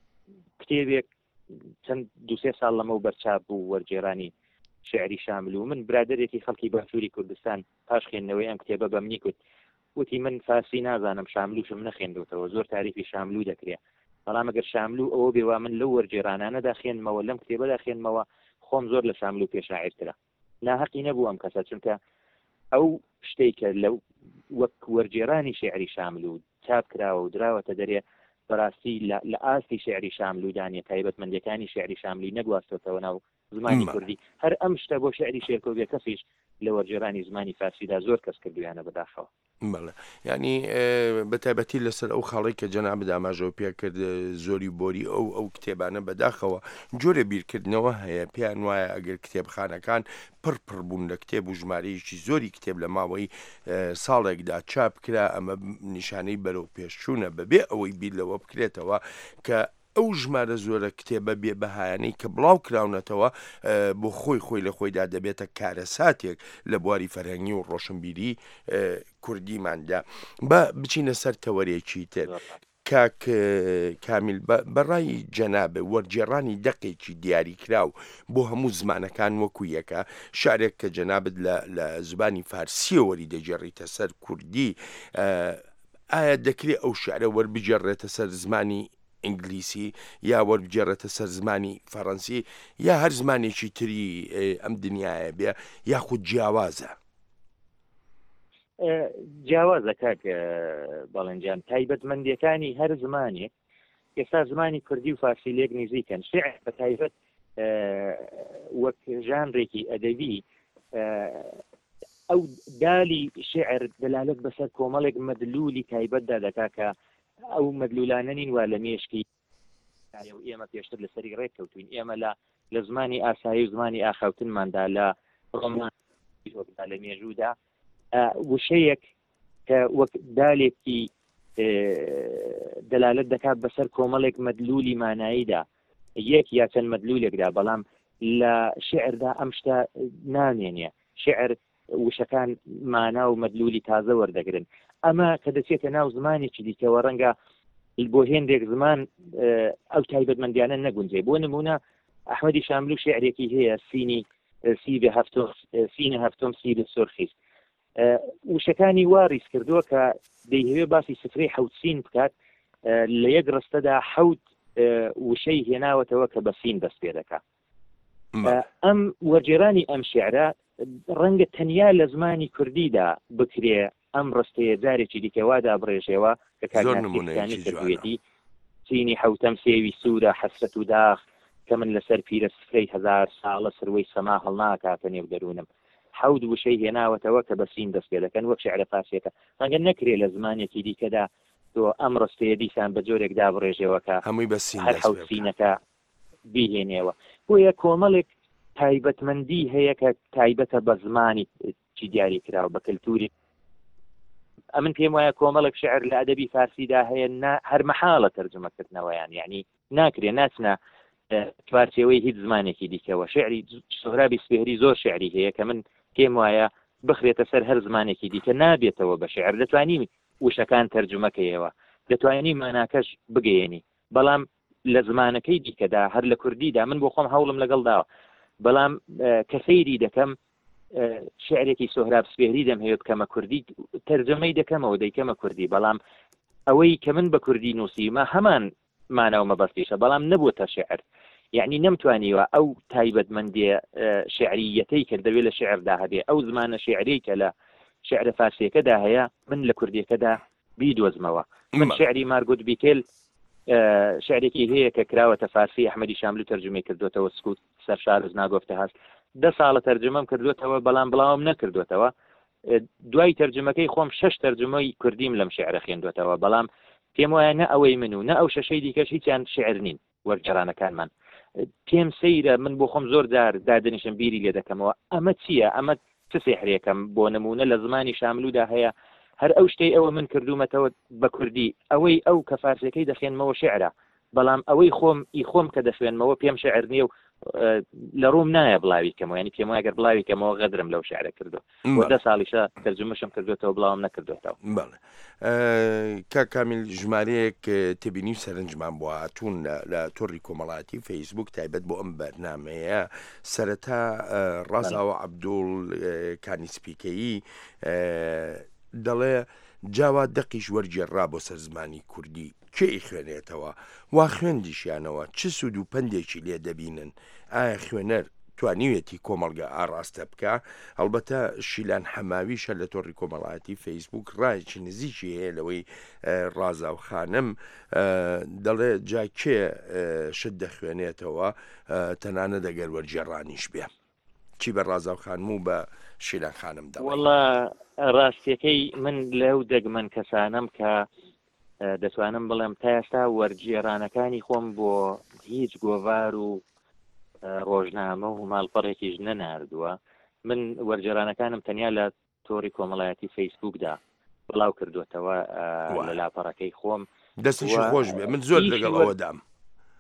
کتێبێک چەند دوسێ ساڵ لەمە بەرچاپ بوو وەرجێڕانی شعری شامل و من برادێکی خەڵکی باشووری کوردستان پاش خوێندنەوەی ئەم کتێبە بە منی کوت وتی من فارسی نازانم شاملوشم نەخێندەوە زۆر تاریفی شاملو دەکرێت، بەڵام ئەگەر شاملو ئەوە بێوا من لەو وەرجێڕانانەدا خوێنمەوە لەم کتێبەدا خوێنمەوە خۆم زۆر لە شاملو پێشاعرترە. ناحەقی نەبوو ئەم کەسە چونکە ئەو شتێکە لەو وەک وەرجێڕانی شعری شاملو چاپ کراوە و دراوەتە دەرێ بەڕاستی لە ئاستی شعری شاملودانێ تایبەتمەندیەکانی شعری شاملی نەگواستۆتەوە ناو زمانی کوردی. هەر ئەم شتە بۆ شعری شێرکۆ بێ کەسیش لە وەرجێڕانی زمانی فارسیدا زۆر کەس کردویانە بەداخەوە. بەڵێ ینی بەتایبەتی لەسەر ئەو خاڵی کە جەناب داماژەوە پێ کرد زۆری بۆری ئەو ئەو کتێبانە بەداخەوە جۆرە بیرکردنەوە هەیە. پێیان وایە ئەگەر کتێبخانەکان پڕپڕ بوون لە کتێب و ژمارەیەکی زۆری کتێب لە ماوەی ساڵێکدا چاپ کرا ئەمە نیشانەی بەرەو پێشچوونە بەبێ ئەوەی بیر لەوە بکرێتەوە کە ئەو ژمارە زۆرە کتێبە بێ بەهایانەی کە بڵاو کراونەتەوە بۆ خۆی خۆی لە خۆیدا دەبێتە کارە ساتێک لە بواری فەرهەنگی و ڕۆشنبیری کوردیماندا. بە بچینە سەر تەوەرێکی تر. کاک کامیل بەڕای جەنابێ وەرجێڕانی دەقێکی دیاریکراو بۆ هەموو زمانەکان وەکو یەکە شارێک کە جەنابەت لە زبانی فارسیەوەری دەجێڕیتە سەر کوردی، ئایا دەکرێت ئەو شارە وەربجێڕێتە سەر زمانی ئینگلیسی یا وەربجێڕێتە سەر زمانی فەڕەنسی یا هەر زمانێکی تری ئەم دنیاە بێ یاخود جیاوازە؟ جیاوازە کاک بەڵێنجان تایبەتمەندیەکانی هەر زمانێک ئێستا زمانی کوردی و فارسی لێک نزیکەن. شعر بە تایبەت وەک ژانرێکی ئەدەبی ئەو دالی شعر دەلالەت بەسەر کۆمەڵێک مەدلولی تایبەتدا دەکا کە ئەو مەدلولانە نین وا لە مێشکی ئێمە پێشتر لەسەری ڕێک کەوتوین. ئێمە لە زمانی ئاسایی و زمانی ئاخەوتنماندا لە ڕۆمان لە مێژوودا وشەیەک کە وەک دالێکی دەلالت دەکات بەسەر کۆمەڵێک مەدلولی ماناییدا یەک یا چەند مەدلولێکدا، بەڵام لە شعردا ئەم شتە نامێنێ. شعر وشەکان مانا و مەدلولی تازە وەردەگرن. ئەمە کە دەچێتە ناو زمانێکی دیکەوە ڕەنگە بۆ هێندێک زمان ئەو تایبەتمەندیانە نەگونجێ. بۆ نمونە ئەحمەدی شاملو شعرێکی هەیە سینی سی بە هەفتم سینە هەفتم سی بە سۆرخیست. وشەکانی واریز کردووە کە دەیهوێ باسی سفرەی حەوت سین بکات، لە یەک ڕستەدا حەوت وشەی هێناوەتەوە کە بە سین دەست پێ دەکات. ئەم وەرجێڕانی ئەم شیعرە ڕەنگە تەنیا لە زمانی کوردیدا بکرێ ئەم ڕستەیە جارێکی دیکەوادا بڕێژێەوە کە کارنامەکانی کردوێتی سینی حەوتەم سێوی سوورە حەسرەت و داخ کە من لەسەر پیرە سفرەی هەزار ساڵە سروەی سەما هەڵناکاتە نێو دەروونم. حەود وشەی هێناوەتەوە کە بە سین دەست پێ دەکەن وەک شیعرە فارسیەکە. ڕەنگە نەکرێ لە زمانێکی دیکەدا تۆ ئەم ڕستەیە دیسان بە جۆرێکدا بڕێژێەوە کە هەمووی بە سین هەر حەوت سینەکە بیهێنێەوە. بۆیە کۆمەڵێک تایبەتمەندی هەیە کە تایبەتە بە زمانی چی دیاری کراوە بە کللتوری. ئەمن پێم وایە کۆمەڵێک شعر لە ئەدەبی فارسیدا هەیە هەر مەحاڵە تەرجمەکردنەوەیان، یعنی ناکرێ ناچنە توارچەوەی هیچ زمانێکی دیکەوە. شعری سۆهرابی سپێهری زۆر شعری هەیە کە من پێم وایە بخرێتە سەر هەر زمانێکی دیکە نابێتەوە بە شعر. دەتوانی وشەکان تەرجمەکەیەوە، دەتوانی ماناکەش بگەیەنی، بەڵام لە زمانەکەی دیکەدا هەر لە کوردیدا من بۆ خۆم هەوڵم لەگەڵ داوە، بەڵام کە سەیری دەکەم شعرێکی سۆهراب سپێهری دەمهەوێت بکەمە کوردی تەرجەمەی دەکەمەوە دەیکەمە کوردی، بەڵام ئەوەی کە من بە کوردی نووسیمە هەمان ماناو مەبەستیشە، بەڵام نەبووتە شعر. یعنی نەمتوانیوە ئەو تایبەتمەندیە شعریەتەی کە دەوێت لە شعردا هەبێ ئەو زمانە شعری کە لە شعرە فارسیەکەدا هەیە من لە کوردیەکەدا بیدۆزمەوە. من شعری مارگۆت بیکێل شعرێکی هەیە کە کراوەتە فارسی ئەحمەدی شاملو تەرجمەی کردوێتەوە سکوت سەرشارز ناگۆفتە هەست دە ساڵە تەرجمەم کردوێتەوە بەڵام بڵاوم نەکردوێتەوە. دوای تەرجمەکەی خۆم شەش تەرجمەی کوردیم لەم شعرە خوێندوێتەوە، بەڵام پێم وایە نە ئەوەی من و نە ئەو شەشەی دیکەش هیچیان شعر نین وەرجێڕانەکانمان. پێم سەیرە من بۆ خۆم زۆر دار دادنیشم بیری لێ دەکەمەوە ئەمە چییە؟ ئەمە چ سێحرێکم بۆ نمونە لە زمانی شاملودا هەیە هەر ئەو شتەی ئەوە من کردومەتەوە بە کوردی ئەوەی ئەو کە فارسیەکەی دەخێنمەوە شعرە، بەڵام ئەوەی خۆم ئی خۆم کە دەخوێنمەوە پێم شعر نییە و لە ڕووم نایە بڵاوی کەمەوە، ینی پێم وایە گەر بڵاوی کەمەوە غەدرم لەو شعرە کردو بۆ دە ساڵیشە تەرجمەشم کردوێتەوە بڵاوم نەکردوێتەوە. بەڵێ کا کامیل ژمارەیەک تبینی و سەرنجمان بۆ هاتوون لە تۆڕی کۆمەڵاتی فەیسبوک تایبەت بۆ ئەم بەرنامەیە. سەرەتا ڕازاوە عەبدوڵ کانیسپیکەیی دەڵێ جاوا دەقیش وەرجێڕا بۆ سەر زمانی کوردی کێی خوێنێتەوە وا خوێندیشیانەوە چ سوود و پندێکی لێ دەبینن؟ ئایا خوێنەر توانیوێتی کۆمەڵگە ئاڕاستە بکە؟ هەڵبەتە شیلان حەماویشە لە تۆڕی کۆمەڵایەتی فەیسبوک ڕایکی نزیکی هەیە لەوەی ڕازاو خانم دەڵێ جا کێ شت دەخوێنێتەوە تەنانە دەگەر وەرجێڕانیش بێ. چی بە ڕازاو خانم و بە شیلان خانم دەڵێ؟ وەڵا ڕاستیەکەی من لەو دەگمەن کەسانم کە دەتوانم بڵێم تا ئێستا وەرجێڕانەکانی خۆم بۆ هیچ گۆڤار و ڕۆژنامە و ماڵپەڕێکیش نەناردووە. من وەرجێڕانەکانم تەنیا لە تۆڕی کۆمەڵایەتی فەیسبوکدا بڵاو کردوێتەوە لە لاپەڕەکەی خۆم. دەستیشی خۆش بێ، من زۆر لەگەڵ ئەوە دام.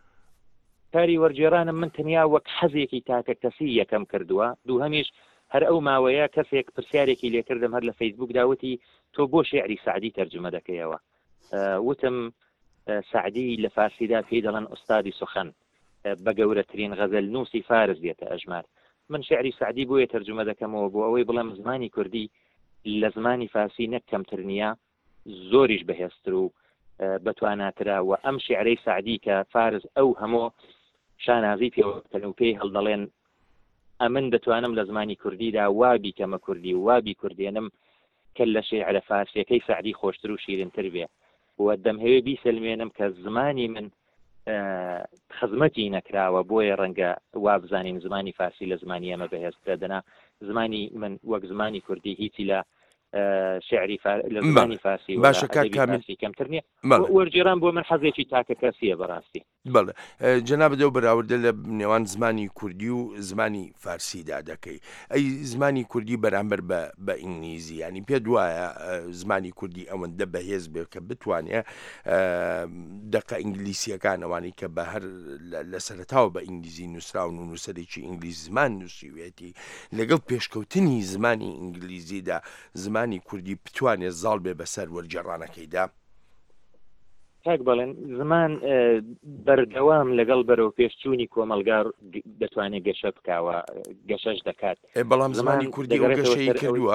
کاری وەرگێڕانم من تەنیا وەک حەزێکی تاکە کەسی یەکەم کردووە، دوو هەمیش هەر ئەو ماوەیە کەسێک پرسیارێکی لێکردم هەر لە فەیسبوک داوتی تۆ بۆ شێعری سعدی تەرجمە دەکەیەوە. وتم سعدی لە فارسیدا پێی دەڵێن ئوستادی سوخەن، بە گەورەترین غەزەل نووسی فارس دێتە ئەژمار. من شێعری سعدی بۆیە تەرجمە دەکەمەوە بۆ ئەوەی بڵێم زمانی کوردی لە زمانی فارسی نەک کەمتر نییە، زۆریش بەهێزتر و بەتواناترا و ئەم شێعرەی سعدی کە فارس ئەو هەموو شانازی پێوەکەن و پێی هەڵدەڵێن ئەمن دەتوانم لە زمانی کوردیدا وابی کەمە کوردی و وابی کوردێنم کە لە شێعرە فارسیەکەی سعدی خۆشتر و شیرینتر بێ و دەمهەوێ بیسەلمێنم کە زمانی من خزمەتی نەکراوە بۆیە ڕەنگە وابزانین زمانی فارسی لە زمانی ئەمە بەهێزترە دەنا زمانی من وەک زمانی کوردی هیچی لە شعری لە زمانی فارسی باشە کامل کەمتر نییە وەرگێڕان بۆ من حەزێکی تاکە کەسیە بەڕاستی. بەڵێ جەناب دەو بەراوردە لە نێوان زمانی کوردی و زمانی فارسیدا دەکەی، ئەی زمانی کوردی بەرامبەر بە ئینگلیزی، ینی پێ دوایە زمانی کوردی ئەوەندە بەهێز بێ کە بتوانێت دەقە ئینگلیسیەکانەوانی کە بە هەر لە سەرەتاوە بە ئینگلیزی نووسراون و نووسەرێکی ئینگلیز زمان نووسیوێتی لەگەڵ پێشکەوتنی زمانی ئینگلیزیدا زمانی کوردی بتوانێت زاڵ بێ بەسەر وەرگێڕانەکەیدا؟ کاک بەڵێن زمان بەردەوام لەگەڵ بەرەو پێشچوونی کۆمەلگار دەتوانێت گەشە بکاوە، گەشەش دەکات. بەڵام زمانی کوردی ئەو گەشەی کردووە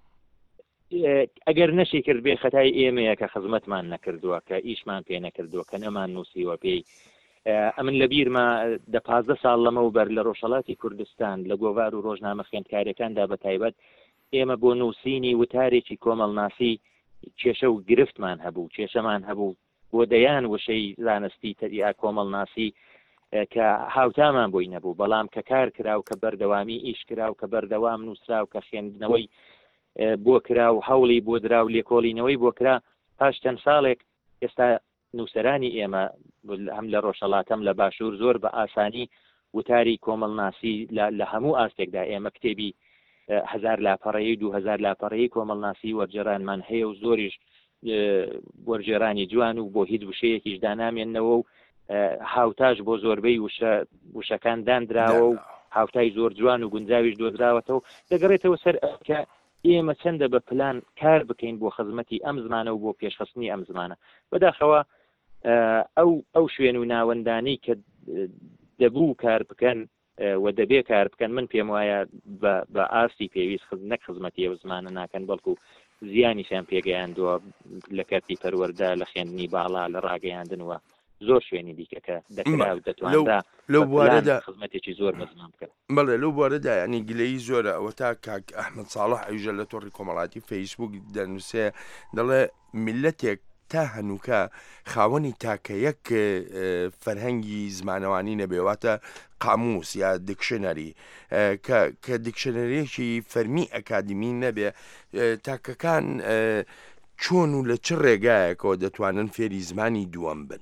ئەگەر نەشی کرد بێ خەتای ئێمەیە کە خزمەتمان نەکردووە، کە ئیشمان پێ نەکردووە، کە نەمان نووسیوە پێی. ئەمن لە بیرما دە پازدە ساڵ لەمەوبەر لە ڕۆژهەڵاتی کوردستان لە گۆڤار و ڕۆژنامە خوێندکارەکاندا بەتایبەت ئێمە بۆ نووسینی وتارێکی کۆمەڵناسی کێشە و گرفتمان هەبوو، کێشەمان هەبوو بۆ دەیان وشەی زانستی تەریا کۆمەڵناسی کە هاوتامان بۆی نەبوو، بەڵام کە کار کرا و کە بەردەوامی ئیش کرا و کە بەردەوام نووسرا و کە خوێندنەوەی بۆ کرا و هەوڵی بۆ درا و لێکۆڵینەوەی بۆ کرا، پاش چەند ساڵێک ئێستا نووسەرانی ئێمە هەم لە ڕۆژهەڵاتەم لە باشوور زۆر بە ئاسانی وتاری کۆمەڵناسی لە هەموو ئاستێکدا ئێمە کتێبی هزار لاپەڕەیی دو هزار لاپەڕەیی کۆمەڵناسی وەرجێڕانمان هەیە و زۆریش وەرجێڕانی جوان و بۆ هیچ وشەیەکیش دانامێننەوە و هاوتاش بۆ زۆربەی وشەکان دانراوە و هاوتای زۆر جوان و گونجاویش دۆدراوەتەوە دەگەڕێتەوە سەر کە ئێمە چەندە بە پلان کار بکەین بۆ خزمەتی ئەم زمانە و بۆ پێشخستنی ئەم زمانە. بەداخەوە ئەو ئەو شوێن و ناوەندانەی کە دەبوو کار بکەن و دەبێ کار بکەن من پێم وایە بە ئاستی پێویست نەک خزمەتی ئەو زمانە ناکەن، بەڵکو زیانیشیان پێگەیاندووە لە کەرتی پەروەەردە، لە خوێندنی باڵا، لە ڕاگەیاندنەوە زۆر شوێنی دیکە کە دەکرا و دەتوانرا لەو بوارەدا خزمەتێکی زۆر مەزمان بکەن. بەڵێ لەو بوارەدا ینی گلەی زۆرە ئەوە تا کاک ئەحمەد ساڵح ئەوژە لە تۆڕی کۆمەڵاتی فەیسبوک دەنووسێ دەڵێ میلەتێک تا هەنووکە خاوەنی تاکە یەک فەرهەنگی زمانەوانی نەبێواتە قاموس یا دیکشنەری کە دیکشنەرێکی فەرمی ئەکادمی نەبێ تاکەکان چۆن و لە چ ڕێگایەکەوە دەتوانن فێری زمانی دووەم بن؟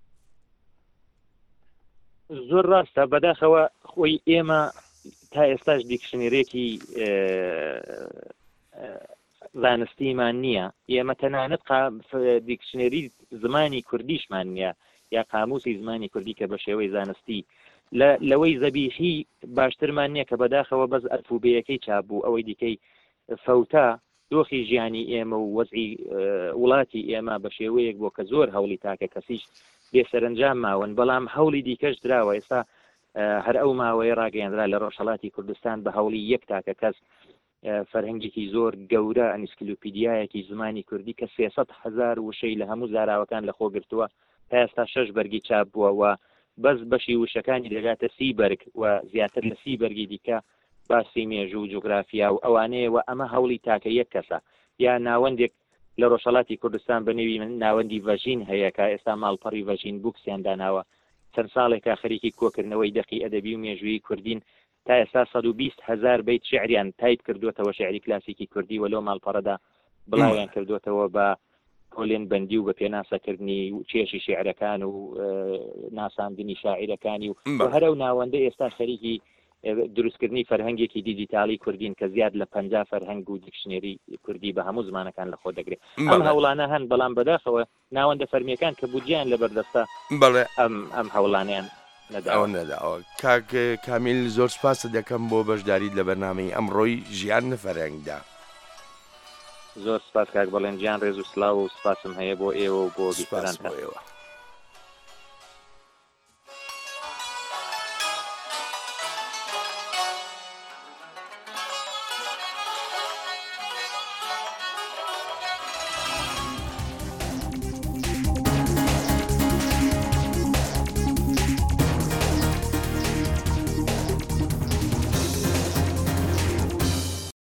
زۆر ڕاستە، بەداخەوە خۆی ئێمە تا ئێستاش دیکشنێرێکی زانستیمان نییە، ئێمە تەنانەت دیکشنێری زمانی کوردیشمان نییە یا قاموسی زمانی کوردی کە بە شێوەی زانستی لەوەی زەبیخی باشترمان نییە کە بەداخەوە بەس ئەلفوبەیەکەی چابوو ئەوەی دیکەی فەوتا دۆخی ژیانی ئێمە و وەزعی وڵاتی ئێمە بە شێوەیەک بۆ کە زۆر هەوڵی تاکە کەسیش بێسەرنجام ماون، بەڵام هەوڵی دیکەش دراوە. ئێستا هەر ئەو ماوەی ڕاگەیاندرا لە ڕۆژهەڵاتی کوردستان بە هەوڵی یەک تاکە کەس فەرهەنگێکی زۆر گەورە ئەنسکلوپیدیایەکی زمانی کوردی کە سێسەد هەزار وشەی لە هەموو زاراوەکان لە خۆ گرتووە تا ئێستا شەش بەرگی چاپ بووە و بەس بەشی وشەکانی دەگاتە سی بەرگ و زیاتر لە سی بەرگی دیکە باسی مێژوو و جوگرافیا و ئەوانەیە و ئەمە هەوڵی تاکە یەک کەسە یا ناوەندێک لە ڕۆژهەڵاتی کوردستان بەنێوی من ناوەندی ڤەژین هەیە کە ئێستا ماڵپەڕی ڤەژین بوکسیان داناوە چەند ساڵێکە خەریکی کۆکردنەوەی دەقی ئەدەبی و مێژووی کوردین تا ئێستا سەد و بیست هەزار بەیت شعریان تایپ کردوێتەوە شعری کلاسیکی کوردی وەلۆ ماڵپەڕەدا بڵاویان کردوێتەوە بە پۆلێن بەندی و بە پێناسەکردنی و چێشی شعرەکان و ناساندنی شاعیرەکانی و هەرە و ناوەندە ئێستا خەریکی دروستکردنی فەرهەنگێکی دیجیتالی کوردین کە زیاد لە پەنجا فەرهەنگ و دیکشنێری کوردی بە هەموو زمانەکان لە خۆ دەگرێت. ئەم هەوڵانە هەن بەڵام بەداخەوە ناوەندە فەرمیەکان کە بودجیان لە بەردەستە بەڵێ ئەم ئەم هەوڵانیان ئەوە نەداوە. کاک کامیل زۆر سپاسە دەکەم بۆ بەشداریت لە بەرنامەی ئەمڕۆی ژیان فەرهەنگدا. زۆر سپاس کاک بەڵێن گیان ڕێز و سلااو و سپاسم هەیە بۆ ئێوە و بۆ بیسەرانتان.